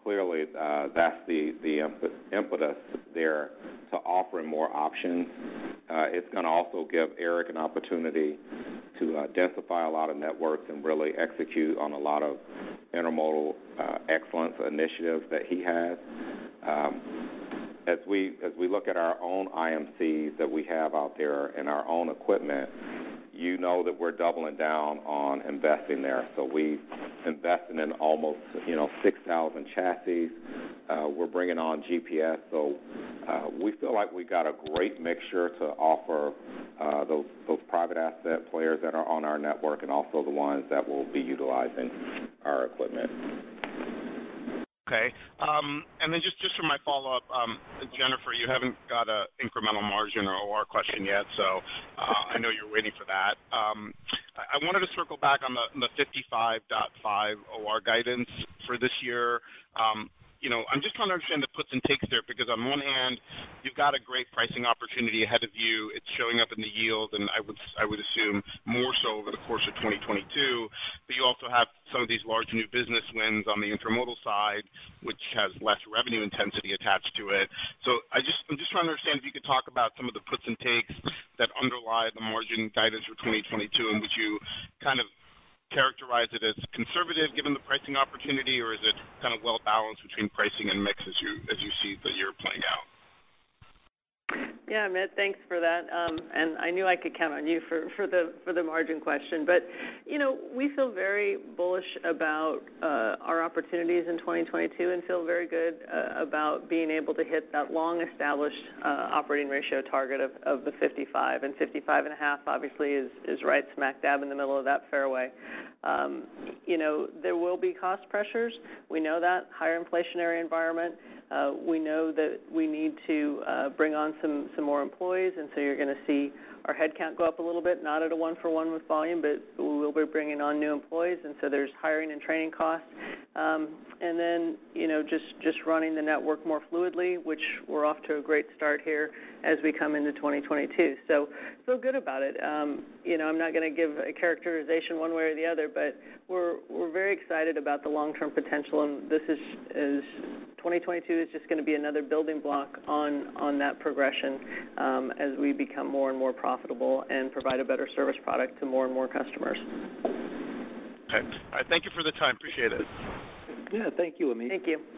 Speaker 4: clearly uh, that's the, the impetus there to offering more options. Uh, it's going to also give Eric an opportunity to uh, densify a lot of networks and really execute on a lot of intermodal uh, excellence initiatives that he has. Um, as we as we look at our own I M Cs that we have out there and our own equipment, you know that we're doubling down on investing there. So we've invested in almost, you know, six thousand chassis. Uh, we're bringing on G P S. So uh, we feel like we got a great mixture to offer uh, those, those private asset players that are on our network and also the ones that will be utilizing our equipment.
Speaker 9: Okay. Um, and then just, just for my follow-up, um, Jennifer, you haven't got an incremental margin or O R question yet, so uh, I know you're waiting for that. Um, I, I wanted to circle back on the, the fifty-five point five O R guidance for this year. Um, you know, I'm just trying to understand the puts and takes there, because on one hand, you've got a great pricing opportunity ahead of you. It's showing up in the yield, and I would I would assume more so over the course of twenty twenty-two. But you also have some of these large new business wins on the intermodal side, which has less revenue intensity attached to it. So I just I'm just trying to understand if you could talk about some of the puts and takes that underlie the margin guidance for twenty twenty-two, and would you kind of characterize it as conservative given the pricing opportunity, or is it kind of well balanced between pricing and mix as you as you see the year playing out?
Speaker 6: Yeah, Amit, thanks for that. Um, and I knew I could count on you for, for the for the margin question. But, you know, we feel very bullish about uh, our opportunities in twenty twenty-two and feel very good uh, about being able to hit that long-established uh, operating ratio target of, of the fifty-five. And fifty-five and a half obviously is, is right smack dab in the middle of that fairway. Um, you know, there will be cost pressures. We know that, higher inflationary environment. Uh, we know that we need to uh, bring on some, some more employees, and so you're going to see our headcount go up a little bit, not at a one-for-one with volume, but we will be bringing on new employees, and so there's hiring and training costs. Um, and then, you know, just, just running the network more fluidly, which we're off to a great start here as we come into twenty twenty-two. So feel good about it. Um, you know, I'm not going to give a characterization one way or the other, but we're we're very excited about the long-term potential, and this is, is twenty twenty-two is just going to be another building block on, on that progression um, as we become more and more profitable and provide a better service product to more and more customers.
Speaker 9: Okay. All right. Thank you for the time. Appreciate it.
Speaker 3: Yeah, thank you, Amit.
Speaker 6: Thank you.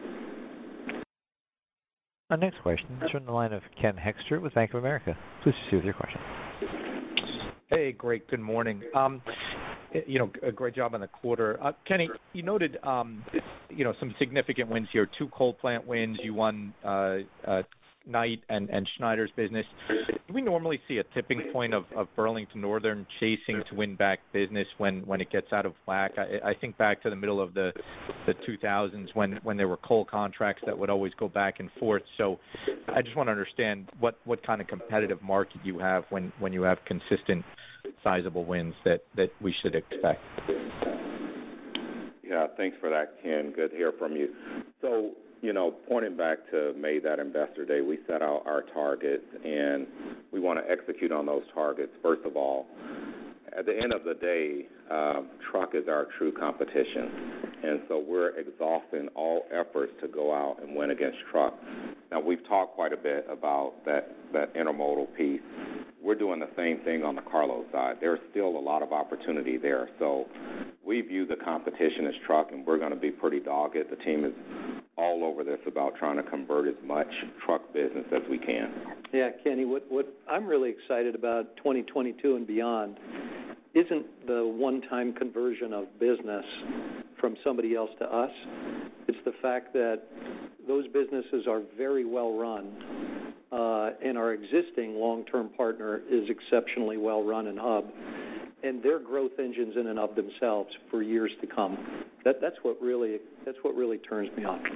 Speaker 2: Our next question is from the line of Ken Hoexter with Bank of America. Please proceed with your question.
Speaker 10: Hey, great. Good morning. Um, you know, a great job on the quarter. Uh, Kenny, you noted, um, you know, some significant wins here. Two coal plant wins. You won uh, uh, Knight and, and Schneider's business. Do we normally see a tipping point of, of Burlington Northern chasing to win back business when, when it gets out of whack? I, I think back to the middle of the, the two thousands when, when there were coal contracts that would always go back and forth. So I just want to understand what, what kind of competitive market you have when, when you have consistent, sizable wins that, that we should expect.
Speaker 4: Yeah, thanks for that, Ken. Good to hear from you. So, you know, pointing back to May, that Investor Day, we set out our targets, and we want to execute on those targets. First of all, at the end of the day, um, truck is our true competition, and so we're exhausting all efforts to go out and win against truck. Now, we've talked quite a bit about that, that intermodal piece. We're doing the same thing on the carload side. There's still a lot of opportunity there. So we view the competition as truck, and we're going to be pretty dogged. The team is all over this about trying to convert as much truck business as we can.
Speaker 3: Yeah, Kenny, what, what I'm really excited about twenty twenty-two and beyond isn't the one-time conversion of business from somebody else to us. It's the fact that those businesses are very well run, uh, and our existing long-term partner is exceptionally well run in Hub, and they're growth engines in and of themselves for years to come. That, that's what really that's what really turns me on.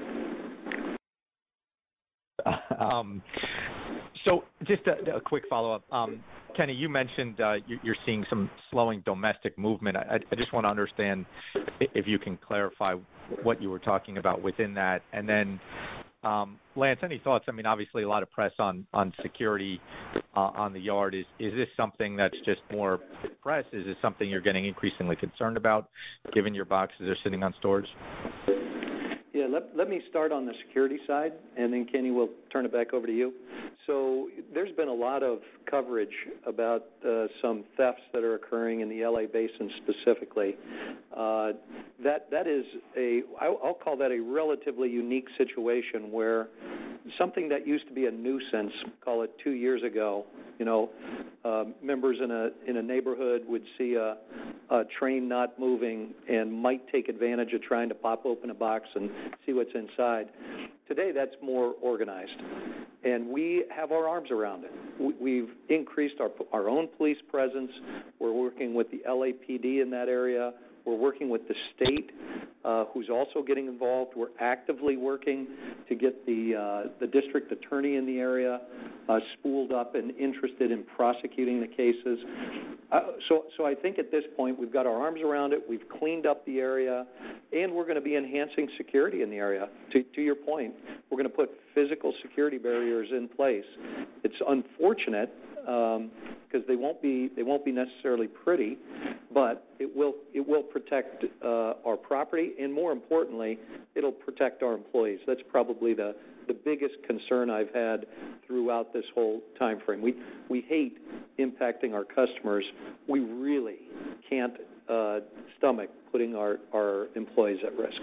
Speaker 10: Um, so just a, a quick follow-up. Um, Kenny, you mentioned uh, you're seeing some slowing domestic movement. I, I just want to understand if you can clarify what you were talking about within that. And then, um, Lance, any thoughts? I mean, obviously a lot of press on, on security uh, on the yard. Is, is this something that's just more press? Is this something you're getting increasingly concerned about, given your boxes are sitting on storage?
Speaker 3: Yeah, let, let me start on the security side, and then Kenny will turn it back over to you. So there's been a lot of coverage about uh, some thefts that are occurring in the L A basin specifically. Uh, that that is a, I'll call that a relatively unique situation where something that used to be a nuisance, call it two years ago, you know, uh, members in a in a neighborhood would see a, a train not moving and might take advantage of trying to pop open a box and see what's inside. Today, that's more organized, and we have our arms around it. We've increased our our own police presence. We're working with the L A P D in that area. We're working with the state, uh, who's also getting involved. We're actively working to get the uh, the district attorney in the area uh, spooled up and interested in prosecuting the cases. Uh, so, so I think at this point we've got our arms around it. We've cleaned up the area, and we're going to be enhancing security in the area. To, to your point, we're going to put physical security barriers in place. It's unfortunate because um, they won't be they won't be necessarily pretty, but it will it will protect uh, our property, and more importantly, it'll protect our employees. That's probably the the biggest concern I've had throughout this whole time frame. We we hate impacting our customers. We really can't uh, stomach putting our, our employees at risk.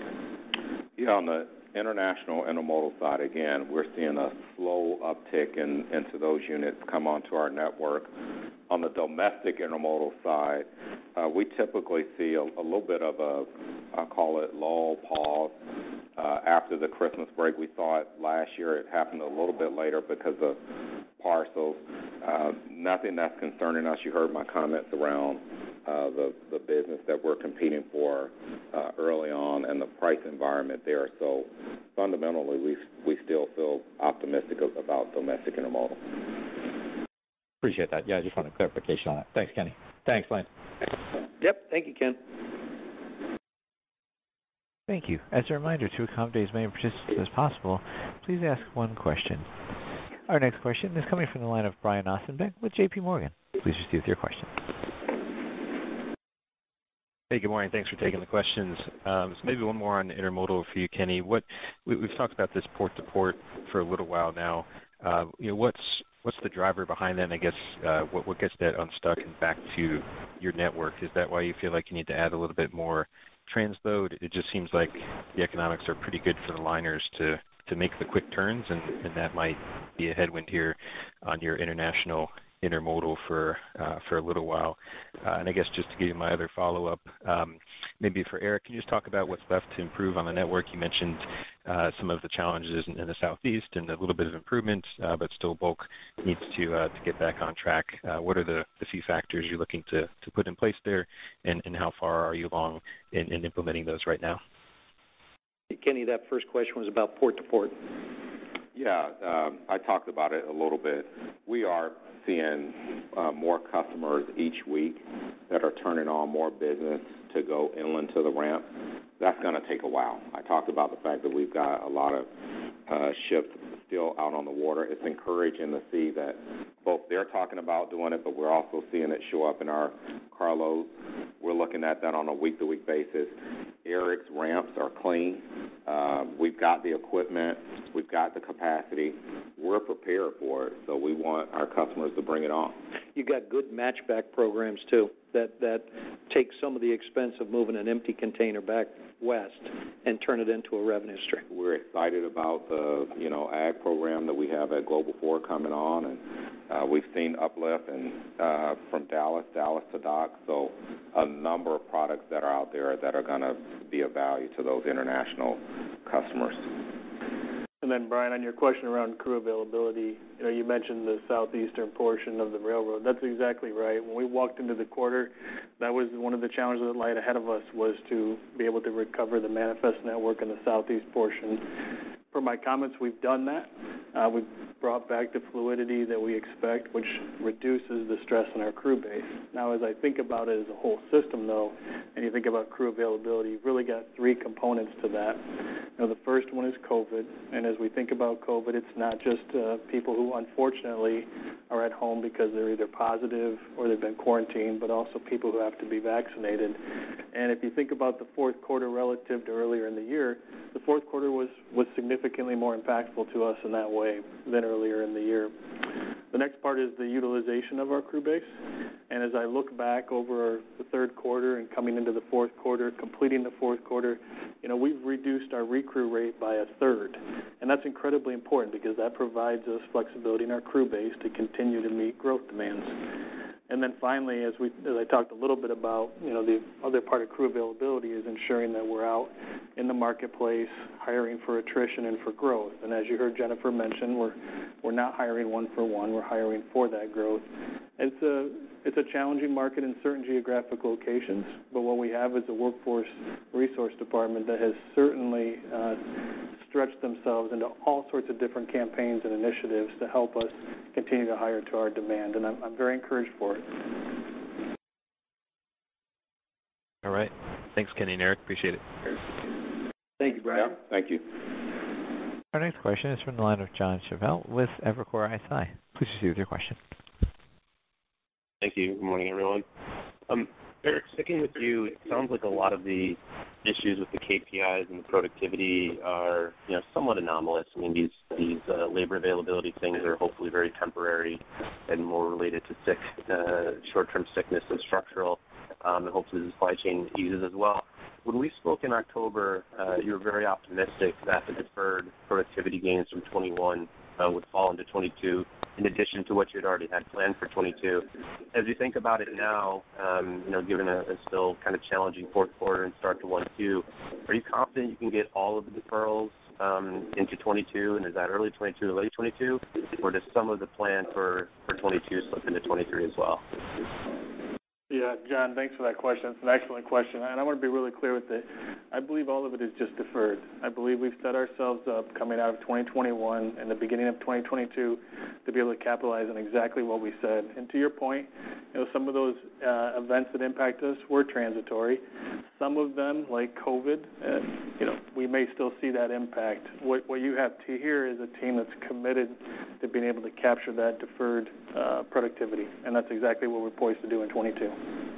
Speaker 4: Yeah, on the international intermodal side, again, we're seeing a slow uptick in, into those units come onto our network. On the domestic intermodal side, uh, we typically see a, a little bit of a, I'll call it lull, pause, uh, after the Christmas break. We saw it last year. It happened a little bit later because of parcels. Uh, nothing that's concerning us. You heard my comments around uh, the, the business that we're competing for uh, early on and the price environment there. So fundamentally, we we still feel optimistic about domestic intermodal.
Speaker 10: Appreciate that. Yeah, I just wanted clarification on that. Thanks, Kenny. Thanks, Lance.
Speaker 3: Yep. Thank you, Ken.
Speaker 2: Thank you. As a reminder, to accommodate as many participants as possible, please ask one question. Our next question is coming from the line of Brian Ossenbeck with J P Morgan. Please proceed with your question.
Speaker 11: Hey, good morning. Thanks for taking the questions. Um, so maybe one more on intermodal for you, Kenny. What we, we've talked about this port to port for a little while now. Uh, you know, what's what's the driver behind that? And I guess uh, what what gets that unstuck and back to your network? Is that why you feel like you need to add a little bit more transload? It just seems like the economics are pretty good for the liners to to make the quick turns, and, and that might be a headwind here on your international intermodal for uh, for a little while. Uh, and I guess just to give you my other follow-up, um, maybe for Eric, can you just talk about what's left to improve on the network? You mentioned uh, some of the challenges in, in the Southeast and a little bit of improvement, uh, but still bulk needs to uh, to get back on track. Uh, what are the, the few factors you're looking to, to put in place there, and, and how far are you along in, in implementing those right now?
Speaker 3: Kenny, that first question was about port to port.
Speaker 4: Yeah, um, I talked about it a little bit. We are seeing uh, more customers each week that are turning on more business to go inland to the ramp. That's going to take a while. I talked about the fact that we've got a lot of uh, ships still out on the water. It's encouraging to see that both they're talking about doing it, but we're also seeing it show up in our carloads. We're looking at that on a week-to-week basis. Eric's ramps are clean. Uh, we've got the equipment. We've got the capacity. We're prepared for it, so we want our customers to bring it on.
Speaker 3: You got good matchback programs, too, that, that take some of the expense of moving an empty container back west and turn it into a revenue stream.
Speaker 4: We're excited about the, you know, ag program that we have at Global Ford coming on, and uh, we've seen uplift and uh, from Dallas, Dallas to Dock. So a number of products that are out there that are going to be of value to those international customers.
Speaker 5: And then, Brian, on your question around crew availability, you know, you mentioned the southeastern portion of the railroad. That's exactly right. When we walked into the quarter, that was one of the challenges that lied ahead of us, was to be able to recover the manifest network in the southeast portion. Per my comments, we've done that. Uh, we've brought back the fluidity that we expect, which reduces the stress on our crew base. Now, as I think about it as a whole system, though, and you think about crew availability, you've really got three components to that. You know, the first one is COVID, and as we think about COVID, it's not just uh, people who unfortunately are at home because they're either positive or they've been quarantined, but also people who have to be vaccinated. And if you think about the fourth quarter relative to earlier in the year, the fourth quarter was, was significantly more impactful to us in that way than earlier in the year. The next part is the utilization of our crew base. And as I look back over the third quarter and coming into the fourth quarter, completing the fourth quarter, you know, we've reduced our recrew rate by a third. And that's incredibly important because that provides us flexibility in our crew base to continue to meet growth demands. And then finally, as we as I talked a little bit about, you know, the other part of crew availability is ensuring that we're out in the marketplace hiring for attrition and for growth. And as you heard Jennifer mention, we're we're not hiring one for one, we're hiring for that growth. It's a it's a challenging market in certain geographic locations, but what we have is a workforce resource department that has certainly uh, stretched themselves into all sorts of different campaigns and initiatives to help us continue to hire to our demand, and I'm, I'm very encouraged for it.
Speaker 11: All right. Thanks, Kenny and Eric. Appreciate it.
Speaker 3: Thank you, Brian.
Speaker 4: Yeah, thank you.
Speaker 2: Our next question is from the line of Jon Chappell with Evercore I S I. Please proceed with your question.
Speaker 12: Thank you. Good morning, everyone. Um, Eric, sticking with you, it sounds like a lot of the issues with the K P Is and the productivity are, you know, somewhat anomalous. I mean, these these uh, labor availability things are hopefully very temporary and more related to sick, uh, short-term sickness and structural, um, and hopefully the supply chain eases as well. When we spoke in October, uh, you were very optimistic that the deferred productivity gains from twenty-one uh, would fall into twenty-two, in addition to what you had already had planned for twenty-two. As you think about it now, um, you know, given a, a still kind of challenging fourth quarter and start to one two, are you confident you can get all of the deferrals um, into twenty-two, and is that early twenty-two or late twenty-two, or does some of the plan for, for twenty-two slip into twenty-three as well?
Speaker 5: Yeah, John, thanks for that question. It's an excellent question, and I want to be really clear with it. I believe all of it is just deferred. I believe we've set ourselves up coming out of twenty twenty-one and the beginning of twenty twenty-two to be able to capitalize on exactly what we said. And to your point, you know, some of those uh, events that impact us were transitory. Some of them, like COVID, uh, you know, we may still see that impact. What, what you have to hear is a team that's committed to being able to capture that deferred uh, productivity, and that's exactly what we're poised to do in twenty-two.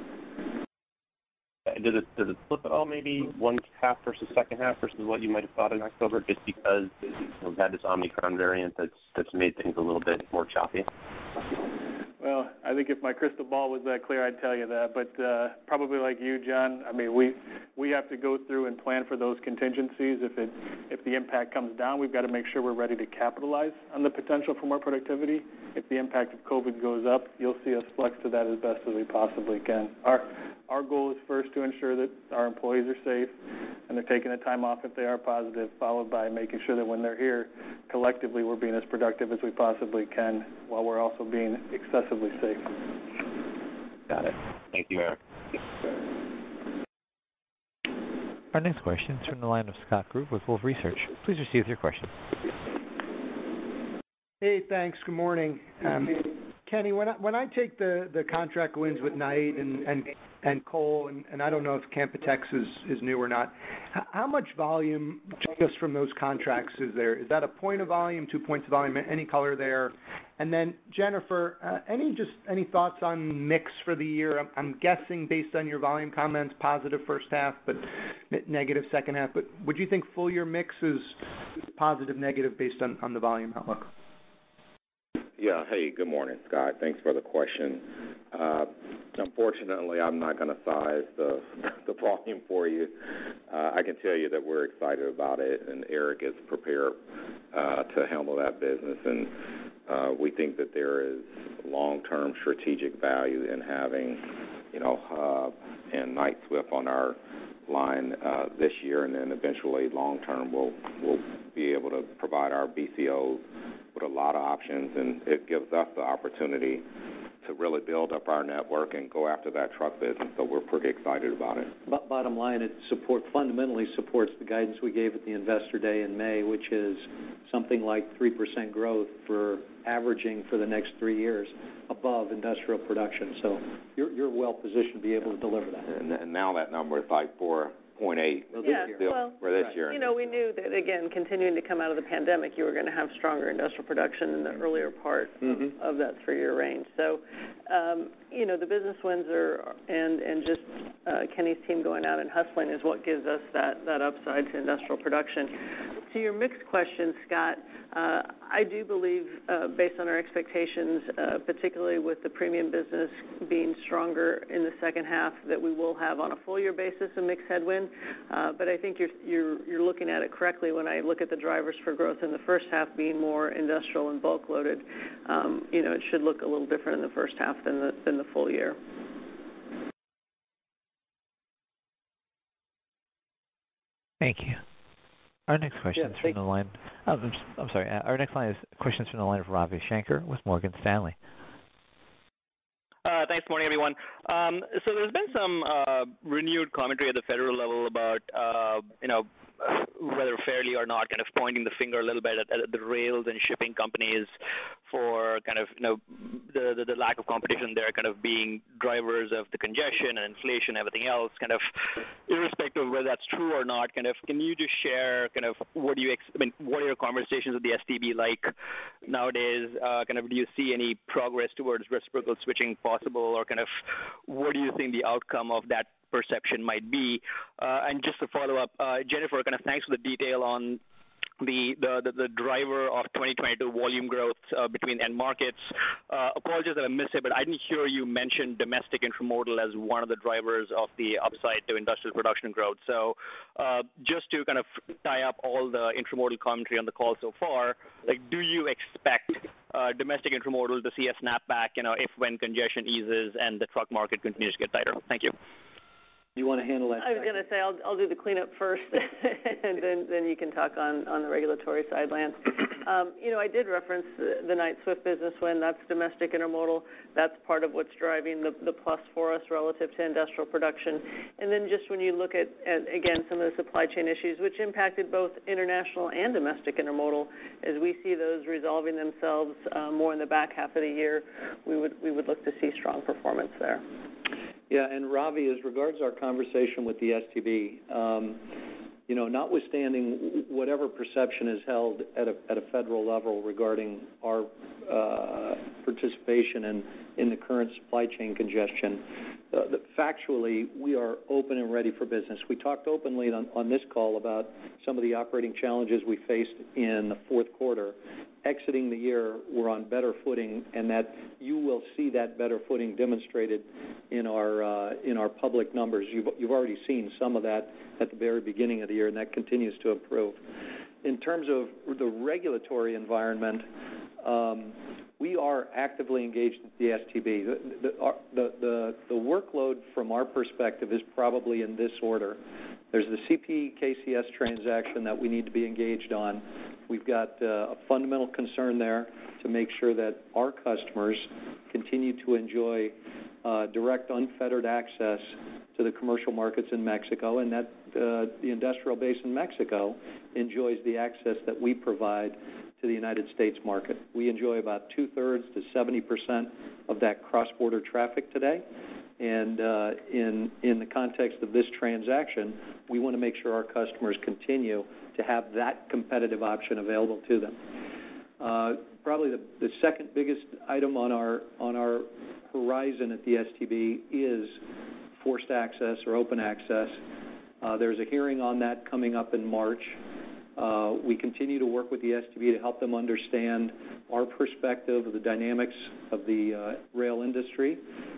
Speaker 12: Does it, does it flip at all, maybe one half versus second half versus what you might have thought in October, just because you know, we've had this Omicron variant that's that's made things a little bit more choppy?
Speaker 5: Well, I think if my crystal ball was that clear, I'd tell you that. But uh, probably like you, John, I mean, we we have to go through and plan for those contingencies. If it if the impact comes down, we've got to make sure we're ready to capitalize on the potential for more productivity. If the impact of COVID goes up, you'll see us flex to that as best as we possibly can. Our our goal is first to ensure that our employees are safe and they're taking the time off if they are positive, followed by making sure that when they're here, collectively we're being as productive as we possibly can while we're also being excessively safe.
Speaker 12: Got it. Thank you, Eric.
Speaker 2: Our next question is from the line of Scott Group with Wolfe Research. Please proceed with your question.
Speaker 13: Hey, thanks. Good morning. Um, Kenny, when I, when I take the, the contract wins with Knight and, and, and Cole, and, and I don't know if Canpotex is, is new or not, how, how much volume just from those contracts is there? Is that a point of volume, two points of volume, any color there? And then, Jennifer, uh, any just any thoughts on mix for the year? I'm, I'm guessing based on your volume comments, positive first half, but negative second half. But would you think full year mix is positive, negative based on, on the volume outlook?
Speaker 4: Yeah, hey, good morning, Scott. Thanks for the question. Uh, unfortunately, I'm not going to size the the volume for you. Uh, I can tell you that we're excited about it, and Eric is prepared uh, to handle that business. And uh, we think that there is long-term strategic value in having, you know, Hub and Knight-Swift on our line uh, this year, and then eventually long-term we'll, we'll be able to provide our B C Os with a lot of options, and it gives us the opportunity to really build up our network and go after that truck business. So we're pretty excited about it.
Speaker 3: But bottom line, it support fundamentally supports the guidance we gave at the Investor Day in May, which is something like three percent growth for averaging for the next three years above industrial production. So you're, you're well positioned to be able to deliver that.
Speaker 4: And, and now that number is like four point eight.
Speaker 3: Well,
Speaker 6: Yeah,
Speaker 3: this year.
Speaker 6: well,
Speaker 4: for this
Speaker 3: right.
Speaker 4: year.
Speaker 6: You know, we knew that, again, continuing to come out of the pandemic, you were going to have stronger industrial production in the earlier part
Speaker 3: Mhm.
Speaker 6: of, of that three-year range. So, um, you know, the business wins are, and, and just uh, Kenny's team going out and hustling is what gives us that, that upside to industrial production. To your mixed question, Scott, uh, I do believe, uh, based on our expectations, uh, particularly with the premium business being stronger in the second half, that we will have on a full-year basis a mixed headwind. Uh, but I think you're, you're you're looking at it correctly when I look at the drivers for growth in the first half being more industrial and bulk loaded. Um, you know, it should look a little different in the first half than the than the full year.
Speaker 2: Thank you. Our next question is
Speaker 3: Yeah,
Speaker 2: from the line. Oh, I'm, I'm sorry. Uh, our next line is questions from the line of Ravi Shankar with Morgan Stanley.
Speaker 14: Uh, thanks. Morning, everyone. Um, so there's been some uh, renewed commentary at the federal level about, uh, you know, whether fairly or not, kind of pointing the finger a little bit at, at the rails and shipping companies for kind of, you know, the, the, the lack of competition there kind of being drivers of the congestion and inflation and everything else, kind of irrespective of whether that's true or not. Kind of, can you just share kind of what do you, ex- I mean, what are your conversations with the S T B like nowadays? Uh, kind of, do you see any progress towards reciprocal switching possible, or kind of what do you think the outcome of that perception might be? Uh, and just to follow up, uh, Jennifer, kind of thanks for the detail on the the, the, the driver of twenty twenty-two volume growth uh, between end markets. Uh, apologies if I missed it, but I didn't hear you mention domestic intermodal as one of the drivers of the upside to industrial production growth. So uh, just to kind of tie up all the intermodal commentary on the call so far, like, do you expect uh, domestic intermodal to see a snapback, you know, if when congestion eases and the truck market continues to get tighter? Thank you.
Speaker 3: You want to handle that?
Speaker 6: I was going to say I'll I'll do the cleanup first, and then then you can talk on, on the regulatory side, Lance. Um, you know, I did reference the, the Knight-Swift business win. That's domestic intermodal. That's part of what's driving the, the plus for us relative to industrial production. And then just when you look at, at again some of the supply chain issues, which impacted both international and domestic intermodal, as we see those resolving themselves uh, more in the back half of the year, we would we would look to see strong performance there.
Speaker 3: Yeah, and Ravi, as regards our conversation with the S T B, um, you know, notwithstanding whatever perception is held at a, at a federal level regarding our uh, participation in, in the current supply chain congestion, uh, the, factually, we are open and ready for business. We talked openly on, on this call about some of the operating challenges we faced in the fourth quarter. Exiting the year, we're on better footing, and that you will see that better footing demonstrated in our uh, in our public numbers. You've you've already seen some of that at the very beginning of the year, and that continues to improve. In terms of the regulatory environment, um, we are actively engaged with the S T B. The the, our, the the the workload from our perspective is probably in this order. There's the C P K C S transaction that we need to be engaged on. We've got uh, a fundamental concern there to make sure that our customers continue to enjoy uh, direct, unfettered access to the commercial markets in Mexico, and that uh, the industrial base in Mexico enjoys the access that we provide to the United States market. We enjoy about two-thirds to seventy percent of that cross-border traffic today. And uh, in in the context of this transaction, we want to make sure our customers continue to have that competitive option available to them. Uh, probably the, the second biggest item on our on our horizon at the S T B is forced access or open access. Uh, there's a hearing on that coming up in March. Uh, we continue to work with the S T B to help them understand our perspective of the dynamics of the uh, rail industry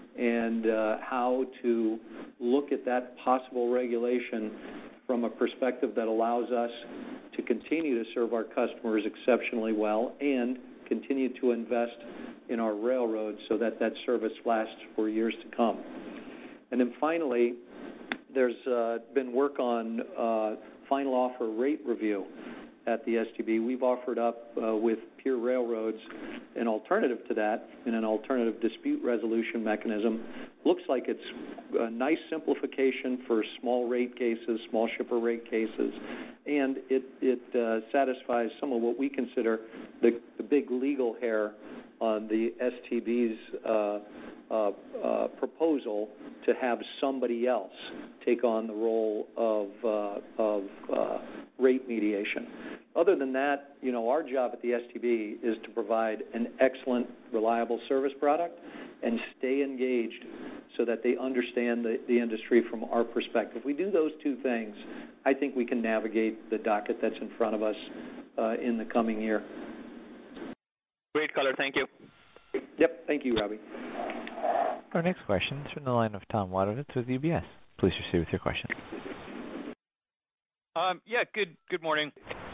Speaker 3: and uh, how to look at that possible regulation from a perspective that allows us to continue to serve our customers exceptionally well and continue to invest in our railroads so that that service lasts for years to come. And then finally, there's uh, been work on uh, final offer rate review at the S T B. We've offered up uh, with peer railroads an alternative to that in an alternative dispute resolution mechanism. Looks like it's a nice simplification for small rate cases, small shipper rate cases, and it, it uh, satisfies some of what we consider the, the big legal hair on the S T B's uh, uh, uh, proposal to have somebody else take on the role of, uh, of uh, rate mediation. Other than that, you know, our job at the S T B is to provide an excellent, reliable service product and stay engaged so that they understand the, the industry from our perspective. If we do those two things, I think we can navigate the docket that's in front of us uh, in the coming year.
Speaker 14: Great color. Thank you.
Speaker 3: Yep. Thank you, Robbie.
Speaker 2: Our next question is from the line of Tom Wadewitz with U B S. Please proceed with your question.
Speaker 15: Um, yeah, good good morning.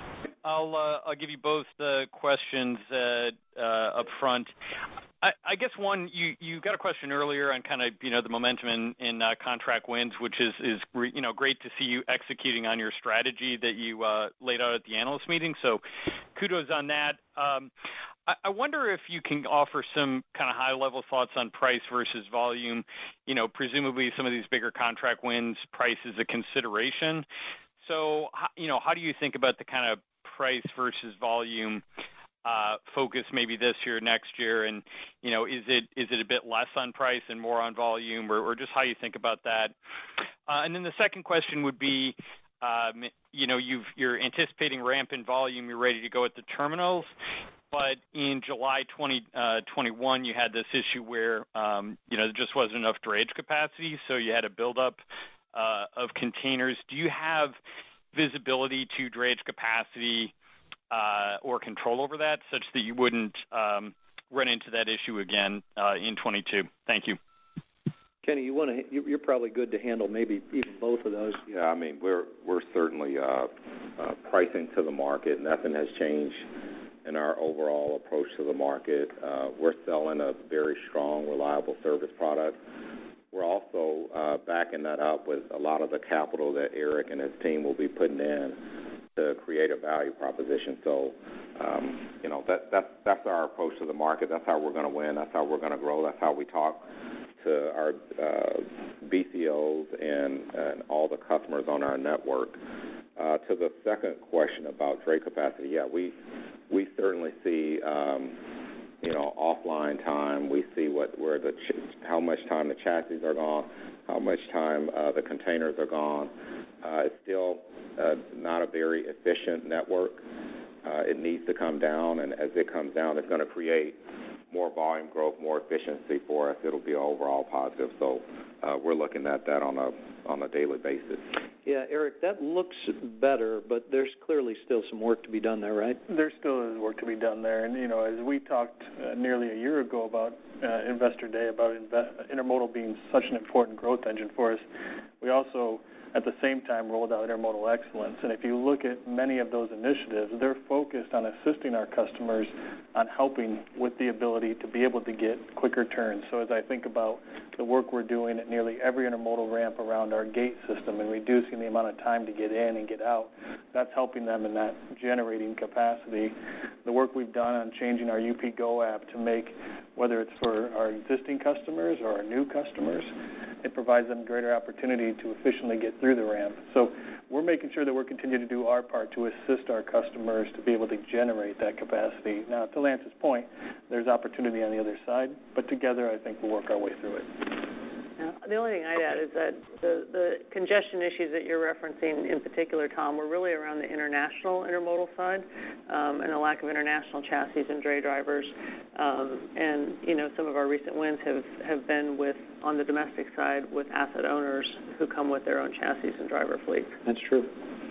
Speaker 15: I'll uh, I'll give you both the questions uh, uh, up front. I, I guess one, you, you got a question earlier on kind of, you know, the momentum in, in uh, contract wins, which is, is you know, great to see you executing on your strategy that you uh, laid out at the analyst meeting. So kudos on that. Um, I, I wonder if you can offer some kind of high-level thoughts on price versus volume. You know, presumably some of these bigger contract wins, price is a consideration. So, you know, how do you think about the kind of price versus volume uh, focus maybe this year, next year, and you know, is it is it a bit less on price and more on volume, or, or just how you think about that? Uh, and then the second question would be, um, you know, you've, you're anticipating ramp in volume, you're ready to go at the terminals, but in July twenty twenty-one, you had this issue where um, you know there just wasn't enough drayage capacity, so you had a buildup uh, of containers. Do you have visibility to drayage capacity uh, or control over that, such that you wouldn't um, run into that issue again uh, in twenty-two? Thank you.
Speaker 3: Kenny, you want to? You're probably good to handle maybe even both of those.
Speaker 4: Yeah, I mean we're we're certainly uh, uh, pricing to the market. Nothing has changed in our overall approach to the market. Uh, we're selling a very strong, reliable service product. We're also uh, backing that up with a lot of the capital that Eric and his team will be putting in to create a value proposition. So, um, you know, that, that's, that's our approach to the market. That's how we're going to win. That's how we're going to grow. That's how we talk to our uh, B C Os and, and all the customers on our network. Uh, to the second question about dray capacity, yeah, we we certainly see, um, you know, offline time. We see what where the ch- how much time the chassis are gone, how much time uh, the containers are gone. Uh, it's still uh, not a very efficient network. Uh, it needs to come down, and as it comes down, it's going to create more volume growth, more efficiency for us. It'll be an overall positive. So uh, we're looking at that on a on a daily basis.
Speaker 3: Yeah, Eric, that looks better, but there's clearly still some work to be done there, right?
Speaker 5: There still is work to be done there. And, you know, as we talked uh, nearly a year ago about uh, Investor Day, about inve- intermodal being such an important growth engine for us, we also at the same time rolled out intermodal excellence. And if you look at many of those initiatives, they're focused on assisting our customers on helping with the ability to be able to get quicker turns. So as I think about the work we're doing at nearly every intermodal ramp around our gate system and reducing the amount of time to get in and get out, that's helping them in that generating capacity. The work we've done on changing our U P Go app to make, whether it's for our existing customers or our new customers, it provides them greater opportunity to efficiently get through the ramp. So we're making sure that we're continuing to do our part to assist our customers to be able to generate that capacity. Now, to Lance's point, there's opportunity on the other side, but together I think we'll work our way through it.
Speaker 6: Yeah, the only thing I'd add is that the, the congestion issues that you're referencing in particular, Tom, were really around the international intermodal side um, and the lack of international chassis and dray drivers. Um, and, you know, some of our recent wins have, have been with, on the domestic side, with asset owners who come with their own chassis and driver fleets.
Speaker 3: That's true.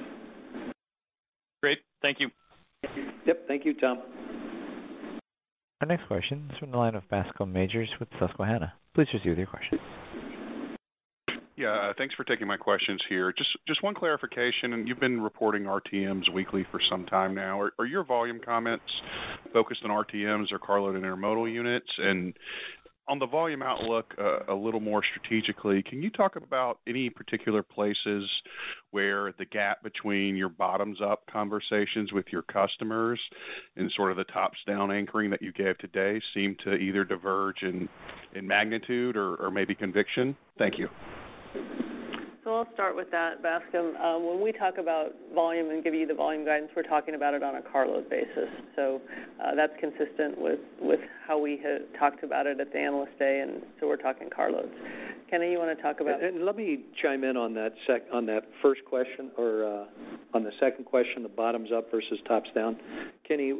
Speaker 15: Great. Thank you.
Speaker 3: Yep. Thank you, Tom.
Speaker 2: Our next question is from the line of Bascome Majors with Susquehanna. Please proceed with your question.
Speaker 16: Yeah, uh, thanks for taking my questions here. Just just one clarification, and you've been reporting R T Ms weekly for some time now. Are, are your volume comments focused on R T Ms or carload and intermodal units? And on the volume outlook, uh, a little more strategically, can you talk about any particular places where the gap between your bottoms-up conversations with your customers and sort of the tops-down anchoring that you gave today seem to either diverge in, in magnitude or, or maybe conviction? Thank you.
Speaker 6: So I'll start with that, Bascom. Um, when we talk about volume and give you the volume guidance, we're talking about it on a carload basis. So uh, that's consistent with, with how we had talked about it at the Analyst Day, and so we're talking carloads. Kenny, you want to talk about?
Speaker 3: And, and let me chime in on that sec, on that first question, or uh, on the second question, the bottoms up versus tops down. Kenny,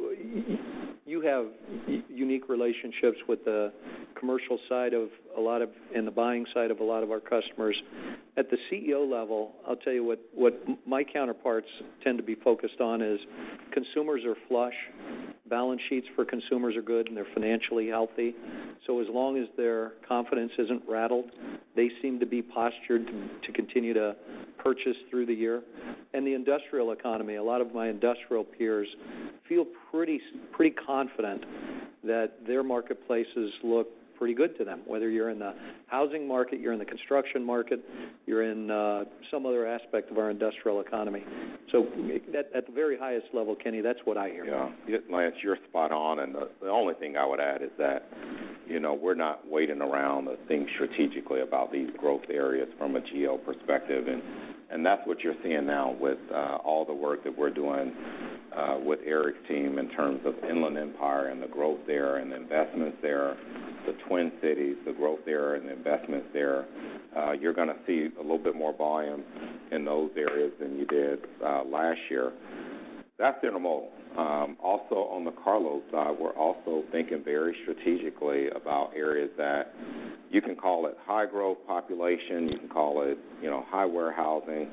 Speaker 3: you have unique relationships with the commercial side of a lot of, and the buying side of a lot of our customers. At the C E O level, I'll tell you what, what my counterparts tend to be focused on is consumers are flush, balance sheets for consumers are good, and they're financially healthy. So as long as their confidence isn't rattled, they seem to be postured to, to continue to purchase through the year. And the industrial economy, a lot of my industrial peers feel pretty, pretty confident that their marketplaces look pretty good to them, whether you're in the housing market, you're in the construction market, you're in uh, some other aspect of our industrial economy. So at, at the very highest level, Kenny, that's what I hear.
Speaker 4: Yeah, Lance, you're spot on, and the, the only thing I would add is that, you know, we're not waiting around to think strategically about these growth areas from a geo perspective, and, and that's what you're seeing now with uh, all the work that we're doing uh, with Eric's team in terms of Inland Empire and the growth there and the investments there, the Twin Cities, the growth there and the investments there. Uh, you're going to see a little bit more volume in those areas than you did uh, last year. That's intermodal. Um, also on the carload side, we're also thinking very strategically about areas that you can call it high growth population, you can call it, you know, high warehousing.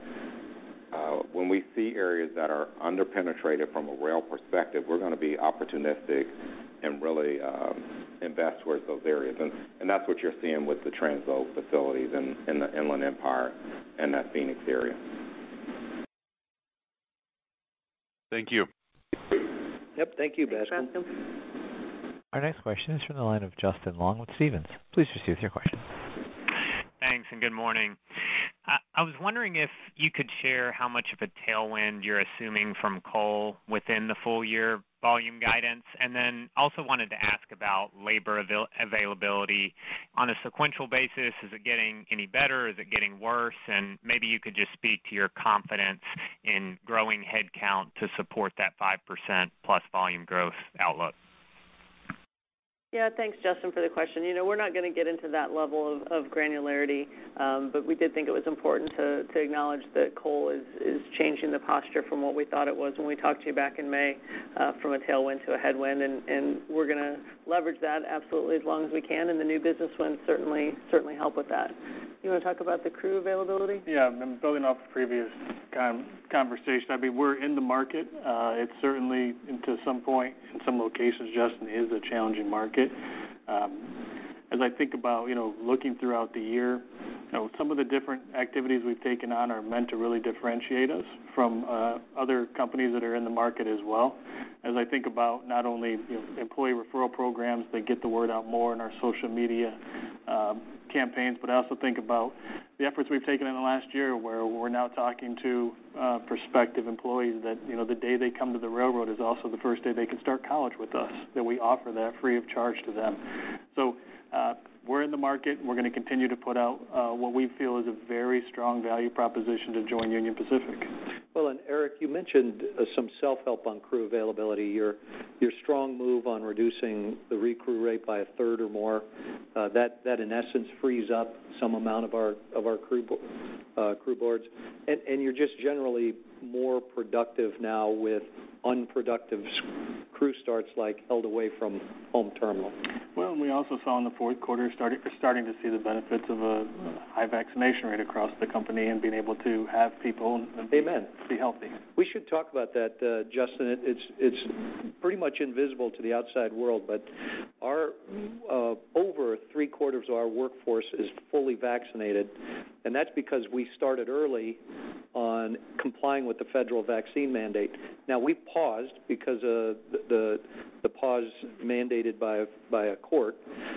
Speaker 4: Uh, when we see areas that are underpenetrated from a rail perspective, we're going to be opportunistic and really um, invest towards those areas. And, and that's what you're seeing with the transload facilities in, in the Inland Empire and that Phoenix area.
Speaker 16: Thank you.
Speaker 3: Yep, thank you, Bascom.
Speaker 2: Our next question is from the line of Justin Long with Stephens. Please proceed with your question.
Speaker 17: Thanks, and good morning. I, I was wondering if you could share how much of a tailwind you're assuming from coal within the full year volume guidance, and then also wanted to ask about labor avail- availability on a sequential basis. Is it getting any better? Is it getting worse? And maybe you could just speak to your confidence in growing headcount to support that five percent plus volume growth outlook.
Speaker 6: Yeah, thanks, Justin, for the question. You know, we're not going to get into that level of, of granularity, um, but we did think it was important to, to acknowledge that coal is, is changing the posture from what we thought it was when we talked to you back in May, uh, from a tailwind to a headwind, and, and we're going to leverage that absolutely as long as we can, and the new business wins certainly certainly help with that. You want to talk about the crew availability?
Speaker 5: Yeah, I'm building off the previous con- conversation. I mean, we're in the market. Uh, it's certainly, to some point, in some locations, Justin, is a challenging market. Um, as I think about, you know, looking throughout the year, you know, some of the different activities we've taken on are meant to really differentiate us from uh, other companies that are in the market as well. As I think about not only, you know, employee referral programs that get the word out more in our social media um, campaigns, but I also think about the efforts we've taken in the last year where we're now talking to uh, prospective employees that, you know, the day they come to the railroad is also the first day they can start college with us, that we offer that free of charge to them. So uh, we're in the market. We're going to continue to put out uh, what we feel is a very strong value proposition to join Union Pacific.
Speaker 3: Well, and Eric, you mentioned uh, some self-help on crew availability. Your your strong move on reducing the recrew rate by a third or more, uh, that that in essence frees up some amount of our of our crew uh, crew boards, and and you're just generally more productive now with unproductive crew starts like held away from home terminal.
Speaker 5: Well, we also saw in the fourth quarter starting starting to see the benefits of a high vaccination rate across the company and being able to have people be,
Speaker 3: Amen.
Speaker 5: be healthy.
Speaker 3: We should talk about that, uh, Justin. It, it's it's pretty much invisible to the outside world, but our uh, over three quarters of our workforce is fully vaccinated, and that's because we started early on complying with the federal vaccine mandate. Now we paused because of the the, the pause mandated by by a court,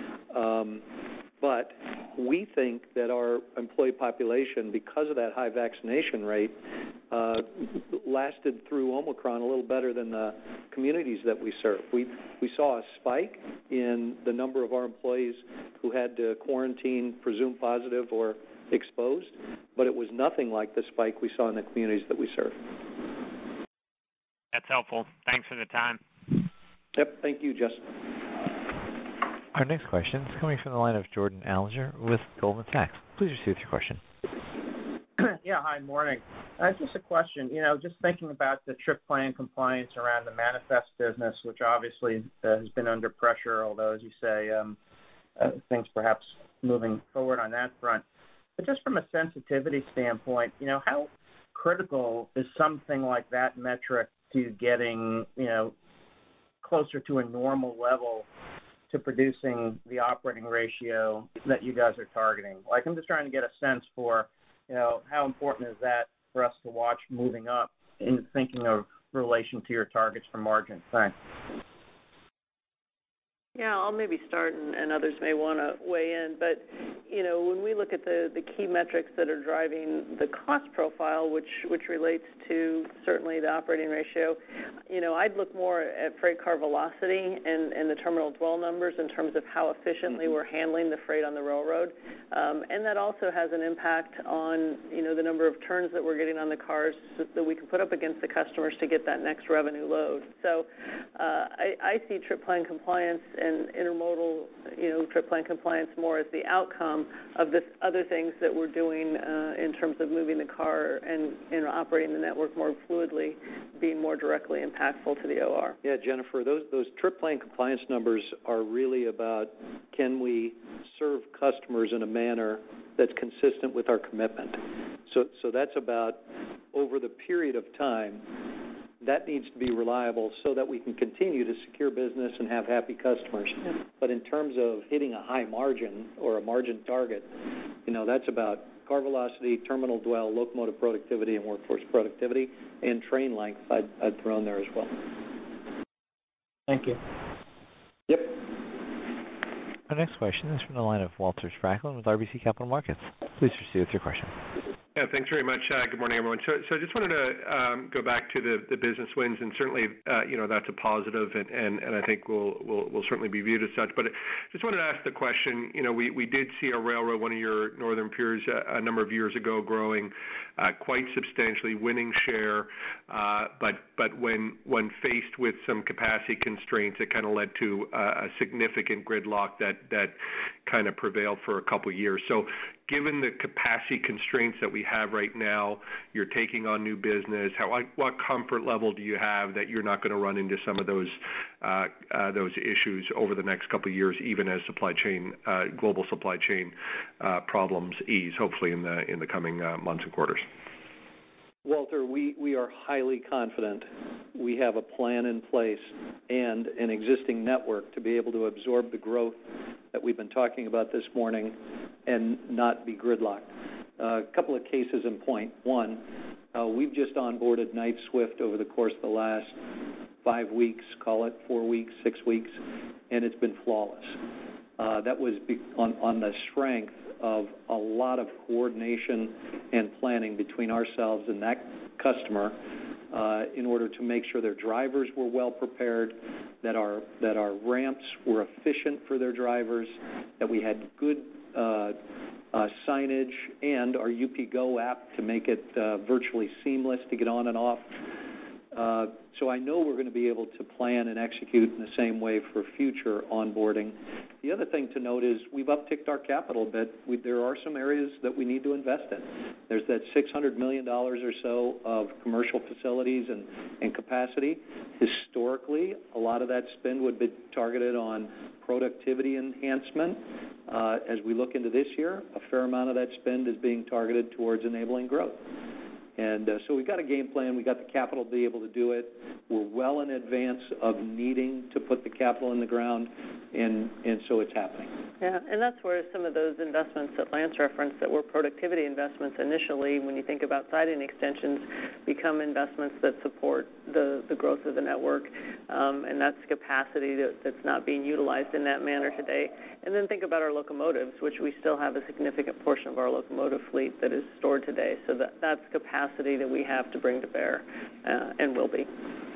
Speaker 3: um, but we think that our employee population, because of that high vaccination rate, uh, lasted through Omicron a little better than the communities that we serve. We we saw a spike in the number of our employees who had to quarantine, presumed positive, or exposed, but it was nothing like the spike we saw in the communities that we serve.
Speaker 17: That's helpful. Thanks for the time.
Speaker 3: Yep, thank you, Justin.
Speaker 2: Our next question is coming from the line of Jordan Allinger with Goldman Sachs. Please proceed with your question.
Speaker 18: Yeah, hi, morning. Uh, just a question, you know, just thinking about the trip plan compliance around the manifest business, which obviously uh, has been under pressure, although, as you say, um, uh, things perhaps moving forward on that front. But just from a sensitivity standpoint, you know, how critical is something like that metric to getting, you know, closer to a normal level to producing the operating ratio that you guys are targeting? Like, I'm just trying to get a sense for, you know, how important is that for us to watch moving up in thinking of relation to your targets for margin? Thanks.
Speaker 6: Yeah, I'll maybe start, and, and others may want to weigh in. But, you know, when we look at the, the key metrics that are driving the cost profile, which which relates to certainly the operating ratio, you know, I'd look more at freight car velocity and, and the terminal dwell numbers in terms of how efficiently we're handling the freight on the railroad. Um, and that also has an impact on, you know, the number of turns that we're getting on the cars so that we can put up against the customers to get that next revenue load. So uh, I, I see trip plan compliance and intermodal, you know, trip plan compliance more as the outcome of the other things that we're doing uh, in terms of moving the car and, and operating the network more fluidly, being more directly impactful to the O R.
Speaker 3: Yeah, Jennifer, those those trip plan compliance numbers are really about can we serve customers in a manner that's consistent with our commitment. So so that's about over the period of time. That needs to be reliable so that we can continue to secure business and have happy customers. Yeah. But in terms of hitting a high margin or a margin target, you know, that's about car velocity, terminal dwell, locomotive productivity, and workforce productivity, and train length I'd, I'd throw in there as well.
Speaker 18: Thank you.
Speaker 3: Yep.
Speaker 2: Our next question is from the line of Walter Spracklin with R B C Capital Markets. Please proceed with your question.
Speaker 19: Yeah, thanks very much. Uh, good morning, everyone. So, so I just wanted to um, go back to the, the business wins, and certainly, uh, you know, that's a positive, and, and, and I think will will will certainly be viewed as such. But I just wanted to ask the question. You know, we, we did see a railroad, one of your northern peers, a, a number of years ago, growing uh, quite substantially, winning share. Uh, but but when when faced with some capacity constraints, it kind of led to uh, a significant gridlock that that kind of prevailed for a couple of years. So, given the capacity constraints that we have right now, you're taking on new business. How, what comfort level do you have that you're not going to run into some of those uh, uh, those issues over the next couple of years, even as supply chain, uh, global supply chain uh, problems ease, hopefully in the in the coming uh, months and quarters?
Speaker 3: Walter, we, we are highly confident we have a plan in place and an existing network to be able to absorb the growth that we've been talking about this morning and not be gridlocked. Uh, a couple of cases in point. One, uh, we've just onboarded Knight-Swift over the course of the last five weeks, call it four weeks, six weeks, and it's been flawless. Uh, that was be- on, on the strength of a lot of coordination and planning between ourselves and that customer uh, in order to make sure their drivers were well prepared, that our that our ramps were efficient for their drivers, that we had good uh, uh, signage and our U P Go app to make it uh, virtually seamless to get on and off. Uh, so I know we're going to be able to plan and execute in the same way for future onboarding. The other thing to note is we've upticked our capital a bit. We, there are some areas that we need to invest in. There's that six hundred million dollars or so of commercial facilities and, and capacity. Historically, a lot of that spend would be targeted on productivity enhancement. Uh, as we look into this year, a fair amount of that spend is being targeted towards enabling growth. And uh, so we've got a game plan. We've got the capital to be able to do it. We're well in advance of needing to put the capital in the ground, and, and so it's happening.
Speaker 6: Yeah, and that's where some of those investments that Lance referenced that were productivity investments initially, when you think about siding extensions, become investments that support the, the growth of the network, um, and that's capacity that, that's not being utilized in that manner today. And then think about our locomotives, which we still have a significant portion of our locomotive fleet that is stored today. So that, that's capacity that we have to bring to bear uh, and will be.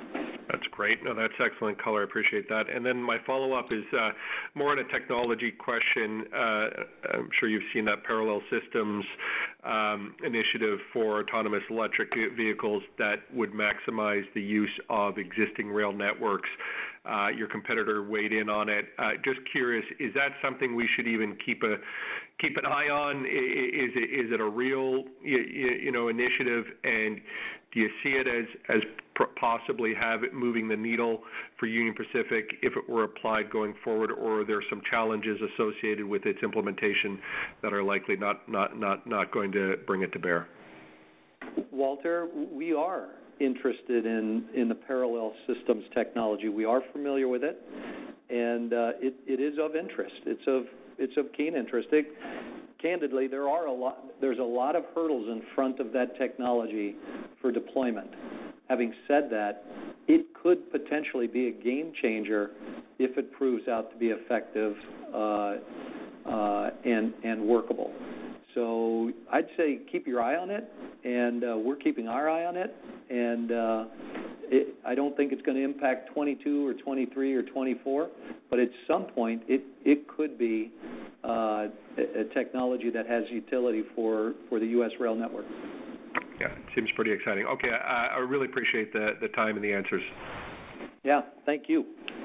Speaker 19: That's great. No, that's excellent color. I appreciate that. And then my follow-up is uh, more on a technology question. Uh, I'm sure you've seen that Parallel Systems um, initiative for autonomous electric vehicles that would maximize the use of existing rail networks. Uh, your competitor weighed in on it. Uh, just curious, is that something we should even keep a keep an eye on? Is it is it a real you, you know initiative, and do you see it as as possibly have it moving the needle for Union Pacific if it were applied going forward, or are there some challenges associated with its implementation that are likely not not not not going to bring it to bear?
Speaker 3: Walter, we are interested in, in the parallel systems technology. We are familiar with it, and uh, it, it is of interest. It's of it's of keen interest. It, candidly, there are a lot. There's a lot of hurdles in front of that technology for deployment. Having said that, it could potentially be a game changer if it proves out to be effective uh, uh, and and workable. So I'd say keep your eye on it, and uh, we're keeping our eye on it. And uh, it, I don't think it's going to impact twenty-two or twenty-three or twenty-four, but at some point it, it could be uh, a, a technology that has utility for, for the U S rail network.
Speaker 19: Yeah, it seems pretty exciting. Okay, I, I really appreciate the, the time and the answers.
Speaker 3: Yeah, thank you.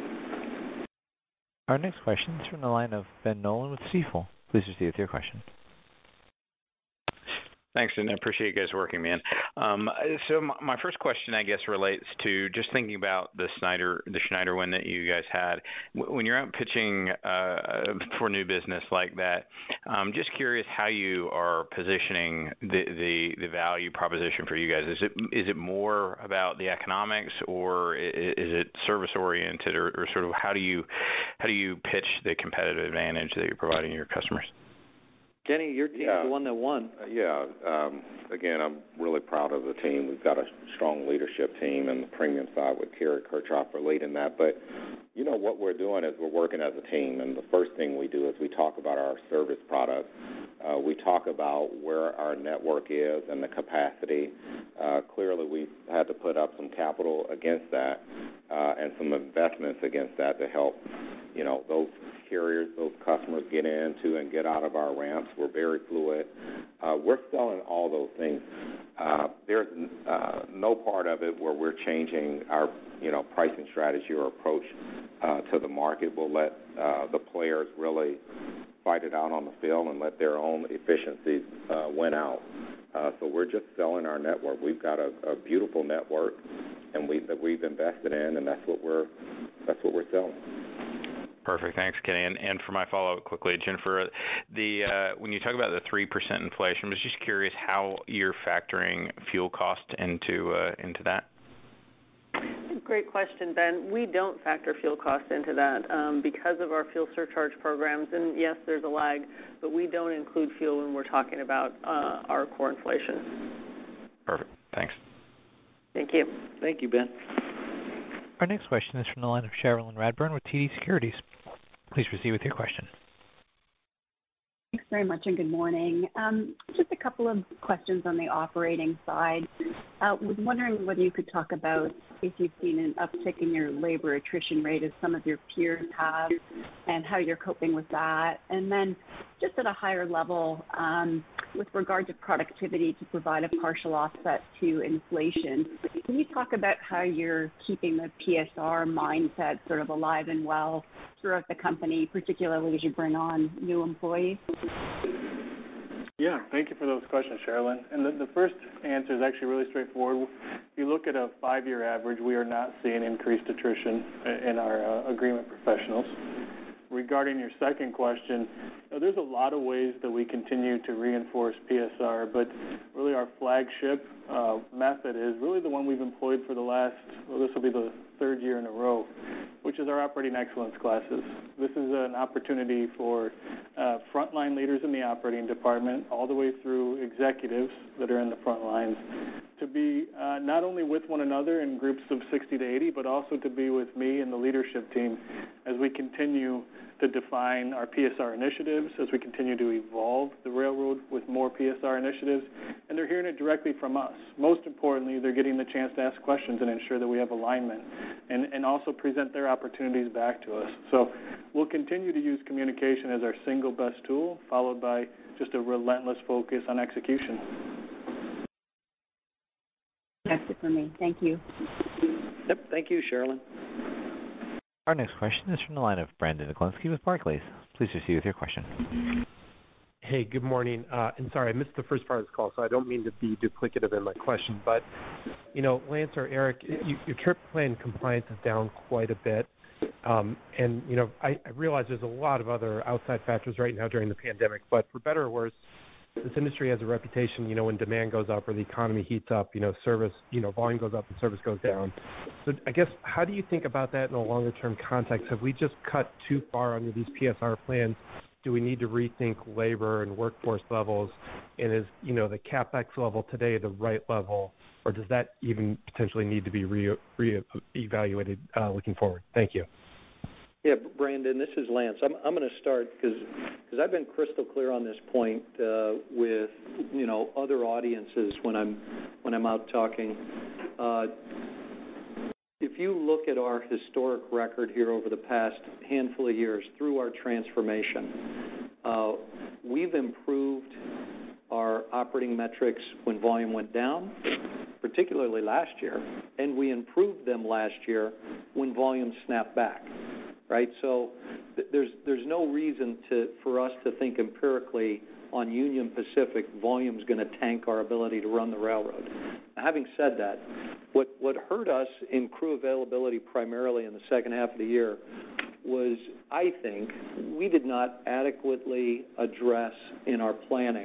Speaker 2: Our next question is from the line of Ben Nolan with Stifel. Please proceed with your question.
Speaker 1: Thanks, and I appreciate you guys working, man. Um, so my, my first question, I guess, relates to just thinking about the Schneider, the Schneider win that you guys had. When you're out pitching uh, for new business like that, um, just curious how you are positioning the, the the value proposition for you guys. Is it is it more about the economics, or is it service oriented, or, or sort of how do you how do you pitch the competitive advantage that you're providing your customers?
Speaker 3: Kenny, your team's
Speaker 4: yeah.
Speaker 3: the one that won.
Speaker 4: Uh, yeah. Um, again, I'm really proud of the team. We've got a strong leadership team and the premium side with Kerry Kirchhoffer leading that. But, you know, what we're doing is we're working as a team. And the first thing we do is we talk about our service product. Uh, we talk about where our network is and the capacity. Uh, clearly, we've had to put up some capital against that uh, and some investments against that to help, you know, those carriers, those customers get into and get out of our ramps. We're very fluid. Uh, we're selling all those things. Uh, there's uh, no part of it where we're changing our, you know, pricing strategy or approach uh, to the market. We'll let uh, the players really fight it out on the field and let their own efficiencies uh, win out. Uh, so we're just selling our network. We've got a, a beautiful network, and we that we've invested in, and that's what we're that's what we're selling.
Speaker 1: Perfect. Thanks, Kenny. And, and for my follow-up quickly, Jennifer, the uh, when you talk about the three percent inflation, I was just curious how you're factoring fuel cost into uh, into that.
Speaker 6: Great question, Ben. We don't factor fuel costs into that um, because of our fuel surcharge programs. And yes, there's a lag, but we don't include fuel when we're talking about uh, our core inflation.
Speaker 1: Perfect. Thanks.
Speaker 6: Thank you.
Speaker 3: Thank you, Ben.
Speaker 2: Our next question is from the line of Cherilyn Radbourne with T D Securities. Please proceed with your question.
Speaker 20: Thanks very much, and good morning. Um, just a couple of questions on the operating side. I uh, was wondering whether you could talk about if you've seen an uptick in your labor attrition rate as some of your peers have, and how you're coping with that. And then just at a higher level, um, with regard to productivity to provide a partial offset to inflation, can you talk about how you're keeping the P S R mindset sort of alive and well throughout the company, particularly as you bring on new employees?
Speaker 5: Yeah, thank you for those questions, Sherilyn. And the, the first answer is actually really straightforward. If you look at a five-year average, we are not seeing increased attrition in our uh, agreement professionals. Regarding your second question, you know, there's a lot of ways that we continue to reinforce P S R, but really our flagship uh, method is really the one we've employed for the last, well, this will be the third year in a row, which is our operating excellence classes. This is an opportunity for uh, frontline leaders in the operating department, all the way through executives that are in the front lines, to be uh, not only with one another in groups of sixty to eighty, but also to be with me and the leadership team as we continue to define our P S R initiatives, as we continue to evolve the railroad with more P S our initiatives, and they're hearing it directly from us. Most importantly, they're getting the chance to ask questions and ensure that we have alignment, and, and also present their opportunities back to us. So we'll continue to use communication as our single best tool, followed by just a relentless focus on execution.
Speaker 20: That's it for me. Thank you.
Speaker 3: Yep. Thank you, Sherilyn.
Speaker 2: Our next question is from the line of Brandon Oglenski with Barclays. Please proceed with your question.
Speaker 21: Hey, good morning. Uh, and sorry, I missed the first part of this call, so I don't mean to be duplicative in my question. But, you know, Lance or Eric, you, your trip plan compliance is down quite a bit. Um, and, you know, I, I realize there's a lot of other outside factors right now during the pandemic, but for better or worse, this industry has a reputation, you know, when demand goes up or the economy heats up, you know, service, you know, volume goes up and service goes down. So I guess, how do you think about that in a longer term context? Have we just cut too far under these P S R plans? Do we need to rethink labor and workforce levels? And is, you know, the CapEx level today the right level, or does that even potentially need to be re, re evaluated uh, looking forward? Thank you.
Speaker 3: Yeah, Brandon, this is Lance. I'm, I'm going to start because I've been crystal clear on this point uh, with, you know, other audiences when I'm when I'm out talking. Uh, if you look at our historic record here over the past handful of years through our transformation, uh, we've improved our operating metrics when volume went down, particularly last year, and we improved them last year when volume snapped back. Right, so th- there's there's no reason to for us to think empirically on Union Pacific volume's going to tank our ability to run the railroad. Having said that, what what hurt us in crew availability primarily in the second half of the year was, I think, we did not adequately address in our planning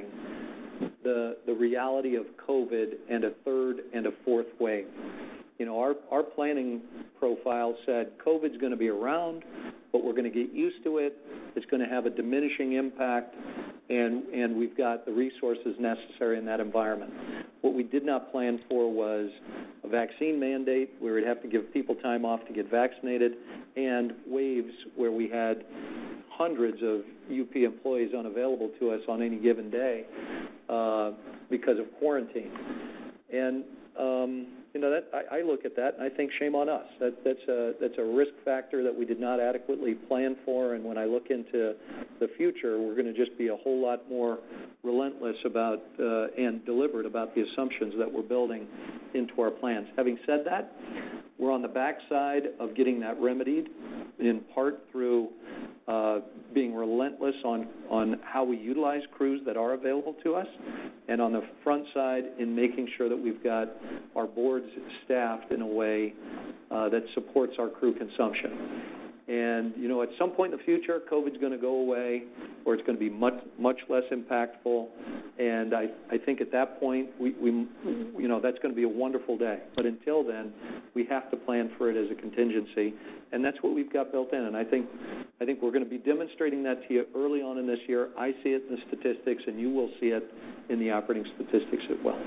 Speaker 3: the the reality of COVID and a third and a fourth wave. You know, our, our planning profile said COVID's going to be around, but we're going to get used to it. It's going to have a diminishing impact, and, and we've got the resources necessary in that environment. What we did not plan for was a vaccine mandate where we'd have to give people time off to get vaccinated, and waves where we had hundreds of U P employees unavailable to us on any given day uh, because of quarantine. And um, You know, that I, I look at that and I think shame on us. That, that's a that's a risk factor that we did not adequately plan for. And when I look into the future, we're going to just be a whole lot more relentless about uh, and deliberate about the assumptions that we're building into our plans. Having said that, we're on the backside of getting that remedied, in part through uh, being relentless on, on how we utilize crews that are available to us, and on the front side in making sure that we've got our boards staffed in a way uh, that supports our crew consumption. And, you know, at some point in the future, COVID's going to go away, or it's going to be much, much less impactful. And I, I think at that point, we, we, you know, that's going to be a wonderful day. But until then, we have to plan for it as a contingency, and that's what we've got built in. And I think, I think we're going to be demonstrating that to you early on in this year. I see it in the statistics, and you will see it in the operating statistics as well.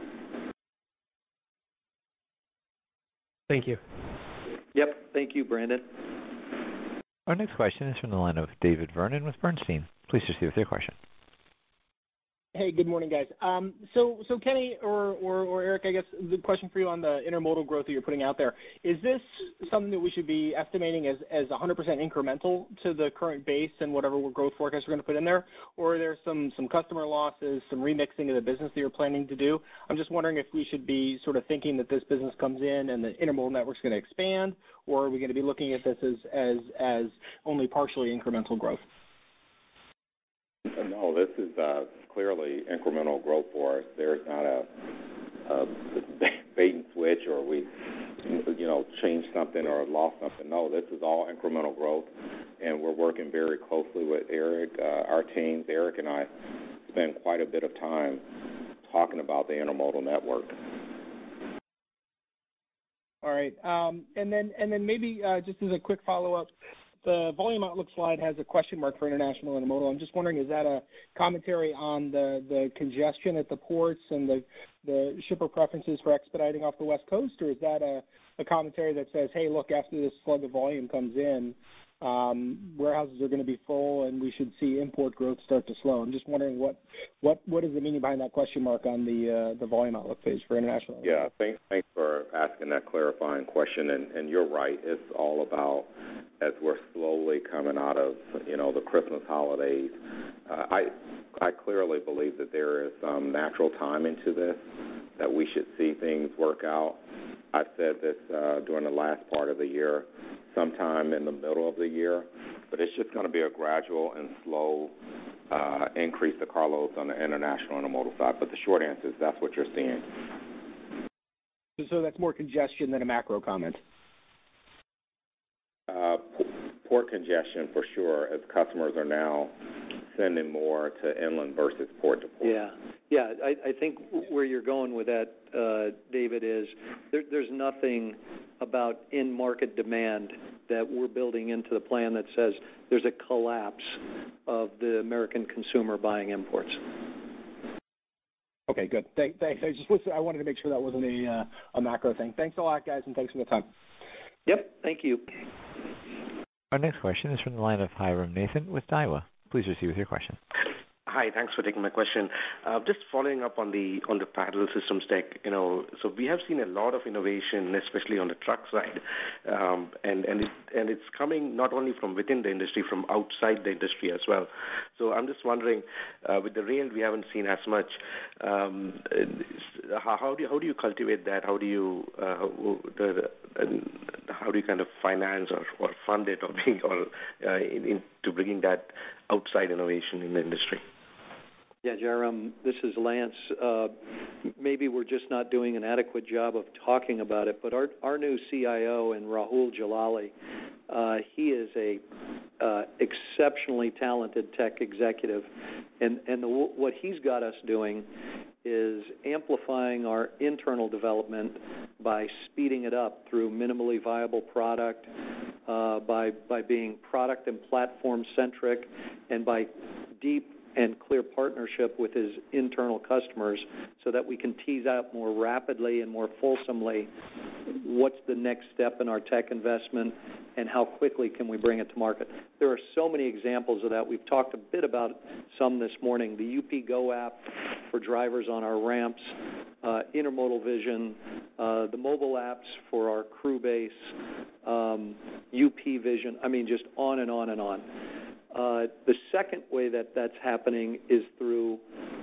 Speaker 21: Thank you.
Speaker 3: Yep. Thank you, Brandon.
Speaker 2: Our next question is from the line of David Vernon with Bernstein. Please proceed with your question.
Speaker 22: Hey, good morning, guys. Um, so, so Kenny or, or, or Eric, I guess the question for you on the intermodal growth that you're putting out there, is this something that we should be estimating as, as one hundred percent incremental to the current base and whatever growth forecast we're going to put in there? Or are there some, some customer losses, some remixing of the business that you're planning to do? I'm just wondering if we should be sort of thinking that this business comes in and the intermodal network's going to expand, or are we going to be looking at this as, as, as only partially incremental growth?
Speaker 4: No, this is uh, clearly incremental growth for us. There's not a, a bait and switch, or we, you know, changed something or lost something. No, this is all incremental growth, and we're working very closely with Eric. Uh, our teams, Eric and I, spend quite a bit of time talking about the intermodal network.
Speaker 22: All right, um, and then and then maybe uh, just as a quick follow-up, the volume outlook slide has a question mark for international intermodal. I'm just wondering, is that a commentary on the, the congestion at the ports and the, the shipper preferences for expediting off the West Coast, or is that a, a commentary that says, hey, look, after this slug of volume comes in, um, warehouses are going to be full and we should see import growth start to slow. I'm just wondering what what what is the meaning behind that question mark on the uh, the volume outlook page for international?
Speaker 4: Yeah, thanks thanks for asking that clarifying question. And, and you're right. It's all about as we're slowly coming out of you know the Christmas holidays. Uh, I I clearly believe that there is some natural timing to this, that we should see things work out. I've said this uh, during the last part of the year, sometime in the middle of the year, but it's just going to be a gradual and slow uh, increase of carloads on the international intermodal side. But the short answer is that's what you're seeing.
Speaker 22: So that's more congestion than a macro comment.
Speaker 4: Uh, port congestion for sure, as customers are now sending more to inland versus port to port.
Speaker 3: Yeah, yeah. I, I think where you're going with that, uh, David, is there, there's nothing about in-market demand that we're building into the plan that says there's a collapse of the American consumer buying imports.
Speaker 22: Okay, good. Thank, thanks. I just listened, I wanted to make sure that wasn't a uh, a macro thing. Thanks a lot, guys, and thanks for the time.
Speaker 3: Yep, thank you.
Speaker 2: Our next question is from the line of Hiram Nathan with Daiwa. Please proceed with your question.
Speaker 7: Hi, thanks for taking my question. Uh, just following up on the on the parallel systems tech, you know, so we have seen a lot of innovation, especially on the truck side, um, and and it, and it's coming not only from within the industry, from outside the industry as well. So I'm just wondering, uh, with the rail, we haven't seen as much. Um, how, how do you, how do you cultivate that? How do you uh, the, the, how do you kind of finance or, or fund it, or bring or uh, in, into bringing that outside innovation in the industry?
Speaker 3: Yeah, Jerem, this is Lance. Uh, maybe we're just not doing an adequate job of talking about it, but our, our new C I O, and Rahul Jalali, uh, he is a uh, exceptionally talented tech executive, and, and the, what he's got us doing is amplifying our internal development by speeding it up through minimally viable product, uh, by, by being product and platform centric, and by deep and clear partnership with his internal customers so that we can tease out more rapidly and more fulsomely what's the next step in our tech investment and how quickly can we bring it to market. There are so many examples of that. We've talked a bit about some this morning. The U P Go app for drivers on our ramps, uh, Intermodal Vision, uh, the mobile apps for our crew base, um, U P Vision, I mean, just on and on and on. Uh, the second way that that's happening is through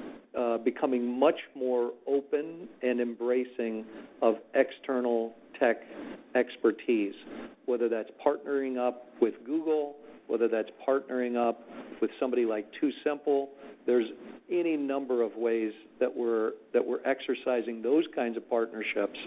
Speaker 3: uh, becoming much more open and embracing of external tech expertise, whether that's partnering up with Google, whether that's partnering up with somebody like TuSimple. There's any number of ways that we're that we're exercising those kinds of partnerships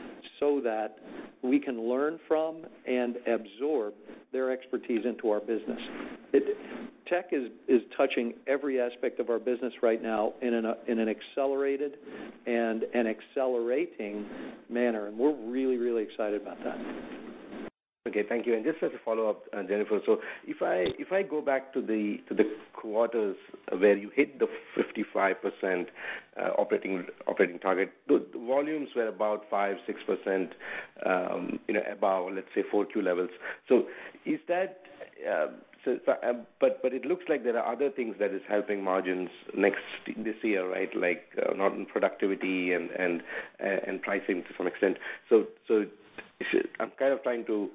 Speaker 3: so that we can learn from and absorb their expertise into our business. It, tech is, is touching every aspect of our business right now in an, in an accelerated and an accelerating manner, and we're really, really excited about that.
Speaker 7: Okay, thank you. And just as a follow-up, uh, Jennifer, so if I if I go back to the to the quarters where you hit the fifty-five percent uh, operating operating target, the, the volumes were about five six percent, um, you know, above, let's say, four Q levels. So is that uh, so, uh, but but it looks like there are other things that is helping margins next this year, right? Like uh, not in productivity and and and pricing to some extent. So so I'm kind of trying to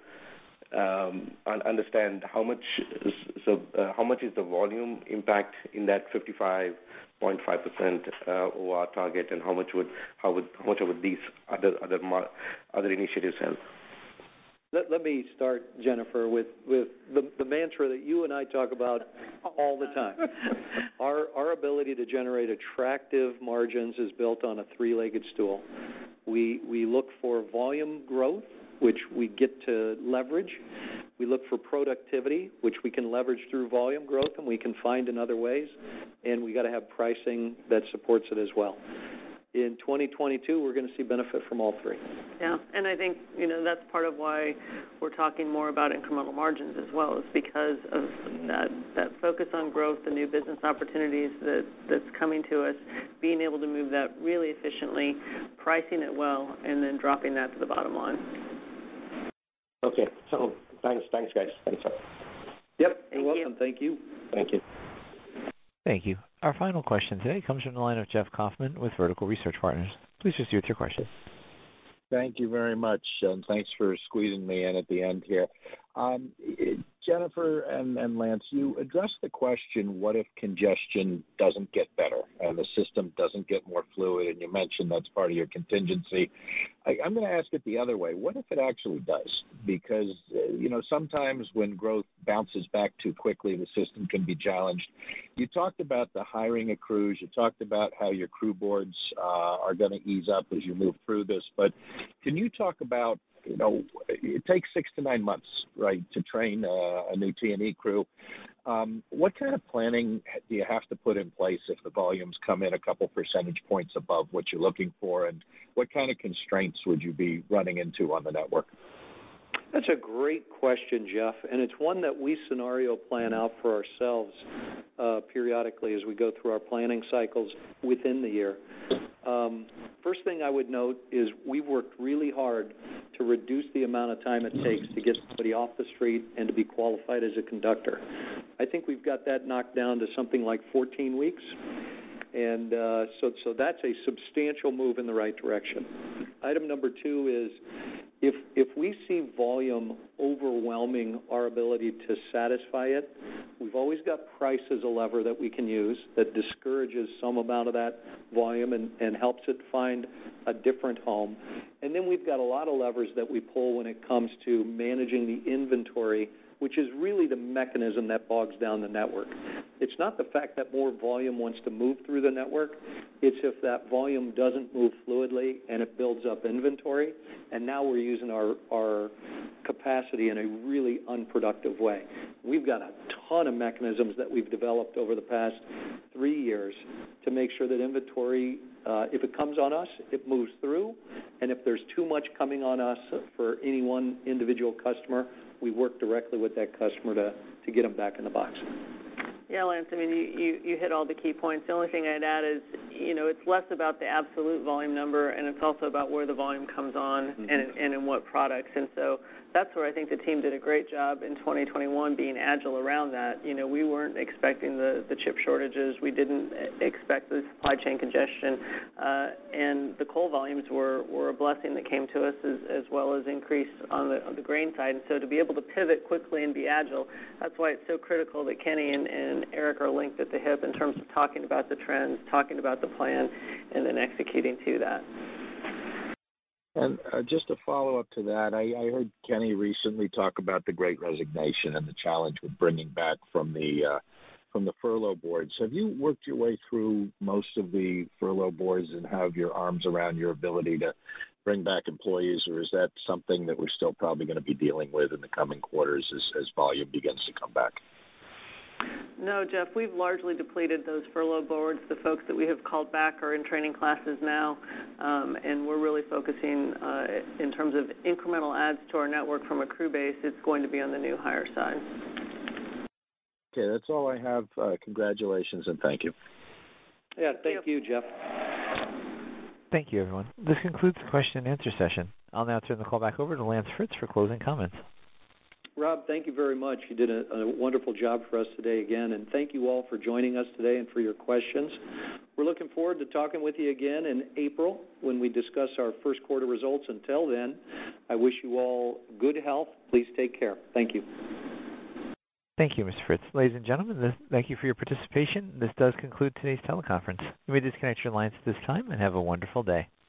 Speaker 7: um, understand how much so uh, how much is the volume impact in that fifty-five point five percent uh, O R target, and how much would how would how much would these other other other initiatives help?
Speaker 3: Let, let me start, Jennifer, with, with the, the mantra that you and I talk about all the time. Our, our ability to generate attractive margins is built on a three-legged stool. We, we look for volume growth, which we get to leverage. We look for productivity, which we can leverage through volume growth, and we can find in other ways. And we got to have pricing that supports it as well. In twenty twenty-two, we're going to see benefit from all three.
Speaker 6: Yeah, and I think, you know, that's part of why we're talking more about incremental margins as well, is because of that, that focus on growth, the new business opportunities that, that's coming to us, being able to move that really efficiently, pricing it well, and then dropping that to the bottom line.
Speaker 7: Okay, so thanks, thanks guys. Thanks.
Speaker 3: Yep, you're welcome. Thank you.
Speaker 7: Thank you.
Speaker 2: Thank you. Our final question today comes from the line of Jeff Kauffman with Vertical Research Partners. Please proceed with your question.
Speaker 8: Thank you very much, and thanks for squeezing me in at the end here. Um, Jennifer and, and Lance, you addressed the question, what if congestion doesn't get better and the system doesn't get more fluid, and you mentioned that's part of your contingency. I, I'm going to ask it the other way. What if it actually does? Because, uh, you know, sometimes when growth bounces back too quickly, the system can be challenged. You talked about the hiring of crews. You talked about how your crew boards uh, are going to ease up as you move through this. But can you talk about, you know, it takes six to nine months, right, to train uh, a new T and E crew. Um, what kind of planning do you have to put in place if the volumes come in a couple percentage points above what you're looking for, and what kind of constraints would you be running into on the network?
Speaker 3: That's a great question, Jeff, and it's one that we scenario plan out for ourselves uh, periodically as we go through our planning cycles within the year. Um, first thing I would note is we've worked really hard to reduce the amount of time it takes to get somebody off the street and to be qualified as a conductor. I think we've got that knocked down to something like fourteen weeks. And uh, so, so that's a substantial move in the right direction. Item number two is if if we see volume overwhelming our ability to satisfy it, we've always got price as a lever that we can use that discourages some amount of that volume and, and helps it find a different home. And then we've got a lot of levers that we pull when it comes to managing the inventory, which is really the mechanism that bogs down the network. It's not the fact that more volume wants to move through the network. It's if that volume doesn't move fluidly and it builds up inventory, and now we're using our, our capacity in a really unproductive way. We've got a ton of mechanisms that we've developed over the past three years to make sure that inventory, uh, if it comes on us, it moves through, and if there's too much coming on us for any one individual customer, we work directly with that customer to, to get them back in the box.
Speaker 6: Yeah, Lance, I mean, you, you, you hit all the key points. The only thing I'd add is, you know, it's less about the absolute volume number, and it's also about where the volume comes on mm-hmm. and, and in what products. And so that's where I think the team did a great job in twenty twenty-one being agile around that. You know, we weren't expecting the, the chip shortages. We didn't expect the supply chain congestion. Uh, and the coal volumes were, were a blessing that came to us as, as well as increase on the, on the grain side. And so to be able to pivot quickly and be agile, that's why it's so critical that Kenny and, and Eric are linked at the hip in terms of talking about the trends, talking about the plan, and then executing to that.
Speaker 8: And uh, just a follow-up to that, I, I heard Kenny recently talk about the Great Resignation and the challenge with bringing back from the uh, from the furlough boards. Have you worked your way through most of the furlough boards and have your arms around your ability to bring back employees, or is that something that we're still probably going to be dealing with in the coming quarters as, as volume begins to come back?
Speaker 6: No, Jeff, we've largely depleted those furlough boards. The folks that we have called back are in training classes now, um, and we're really focusing uh, in terms of incremental adds to our network from a crew base. It's going to be on the new hire side.
Speaker 8: Okay, that's all I have. Uh, congratulations and thank you.
Speaker 3: Yeah, thank you, Jeff.
Speaker 2: Thank you, everyone. This concludes the question and answer session. I'll now turn the call back over to Lance Fritz for closing comments.
Speaker 3: Rob, thank you very much. You did a, a wonderful job for us today again, and thank you all for joining us today and for your questions. We're looking forward to talking with you again in April when we discuss our first quarter results. Until then, I wish you all good health. Please take care. Thank you.
Speaker 2: Thank you, Mister Fritz. Ladies and gentlemen, this, thank you for your participation. This does conclude today's teleconference. You may disconnect your lines at this time and have a wonderful day.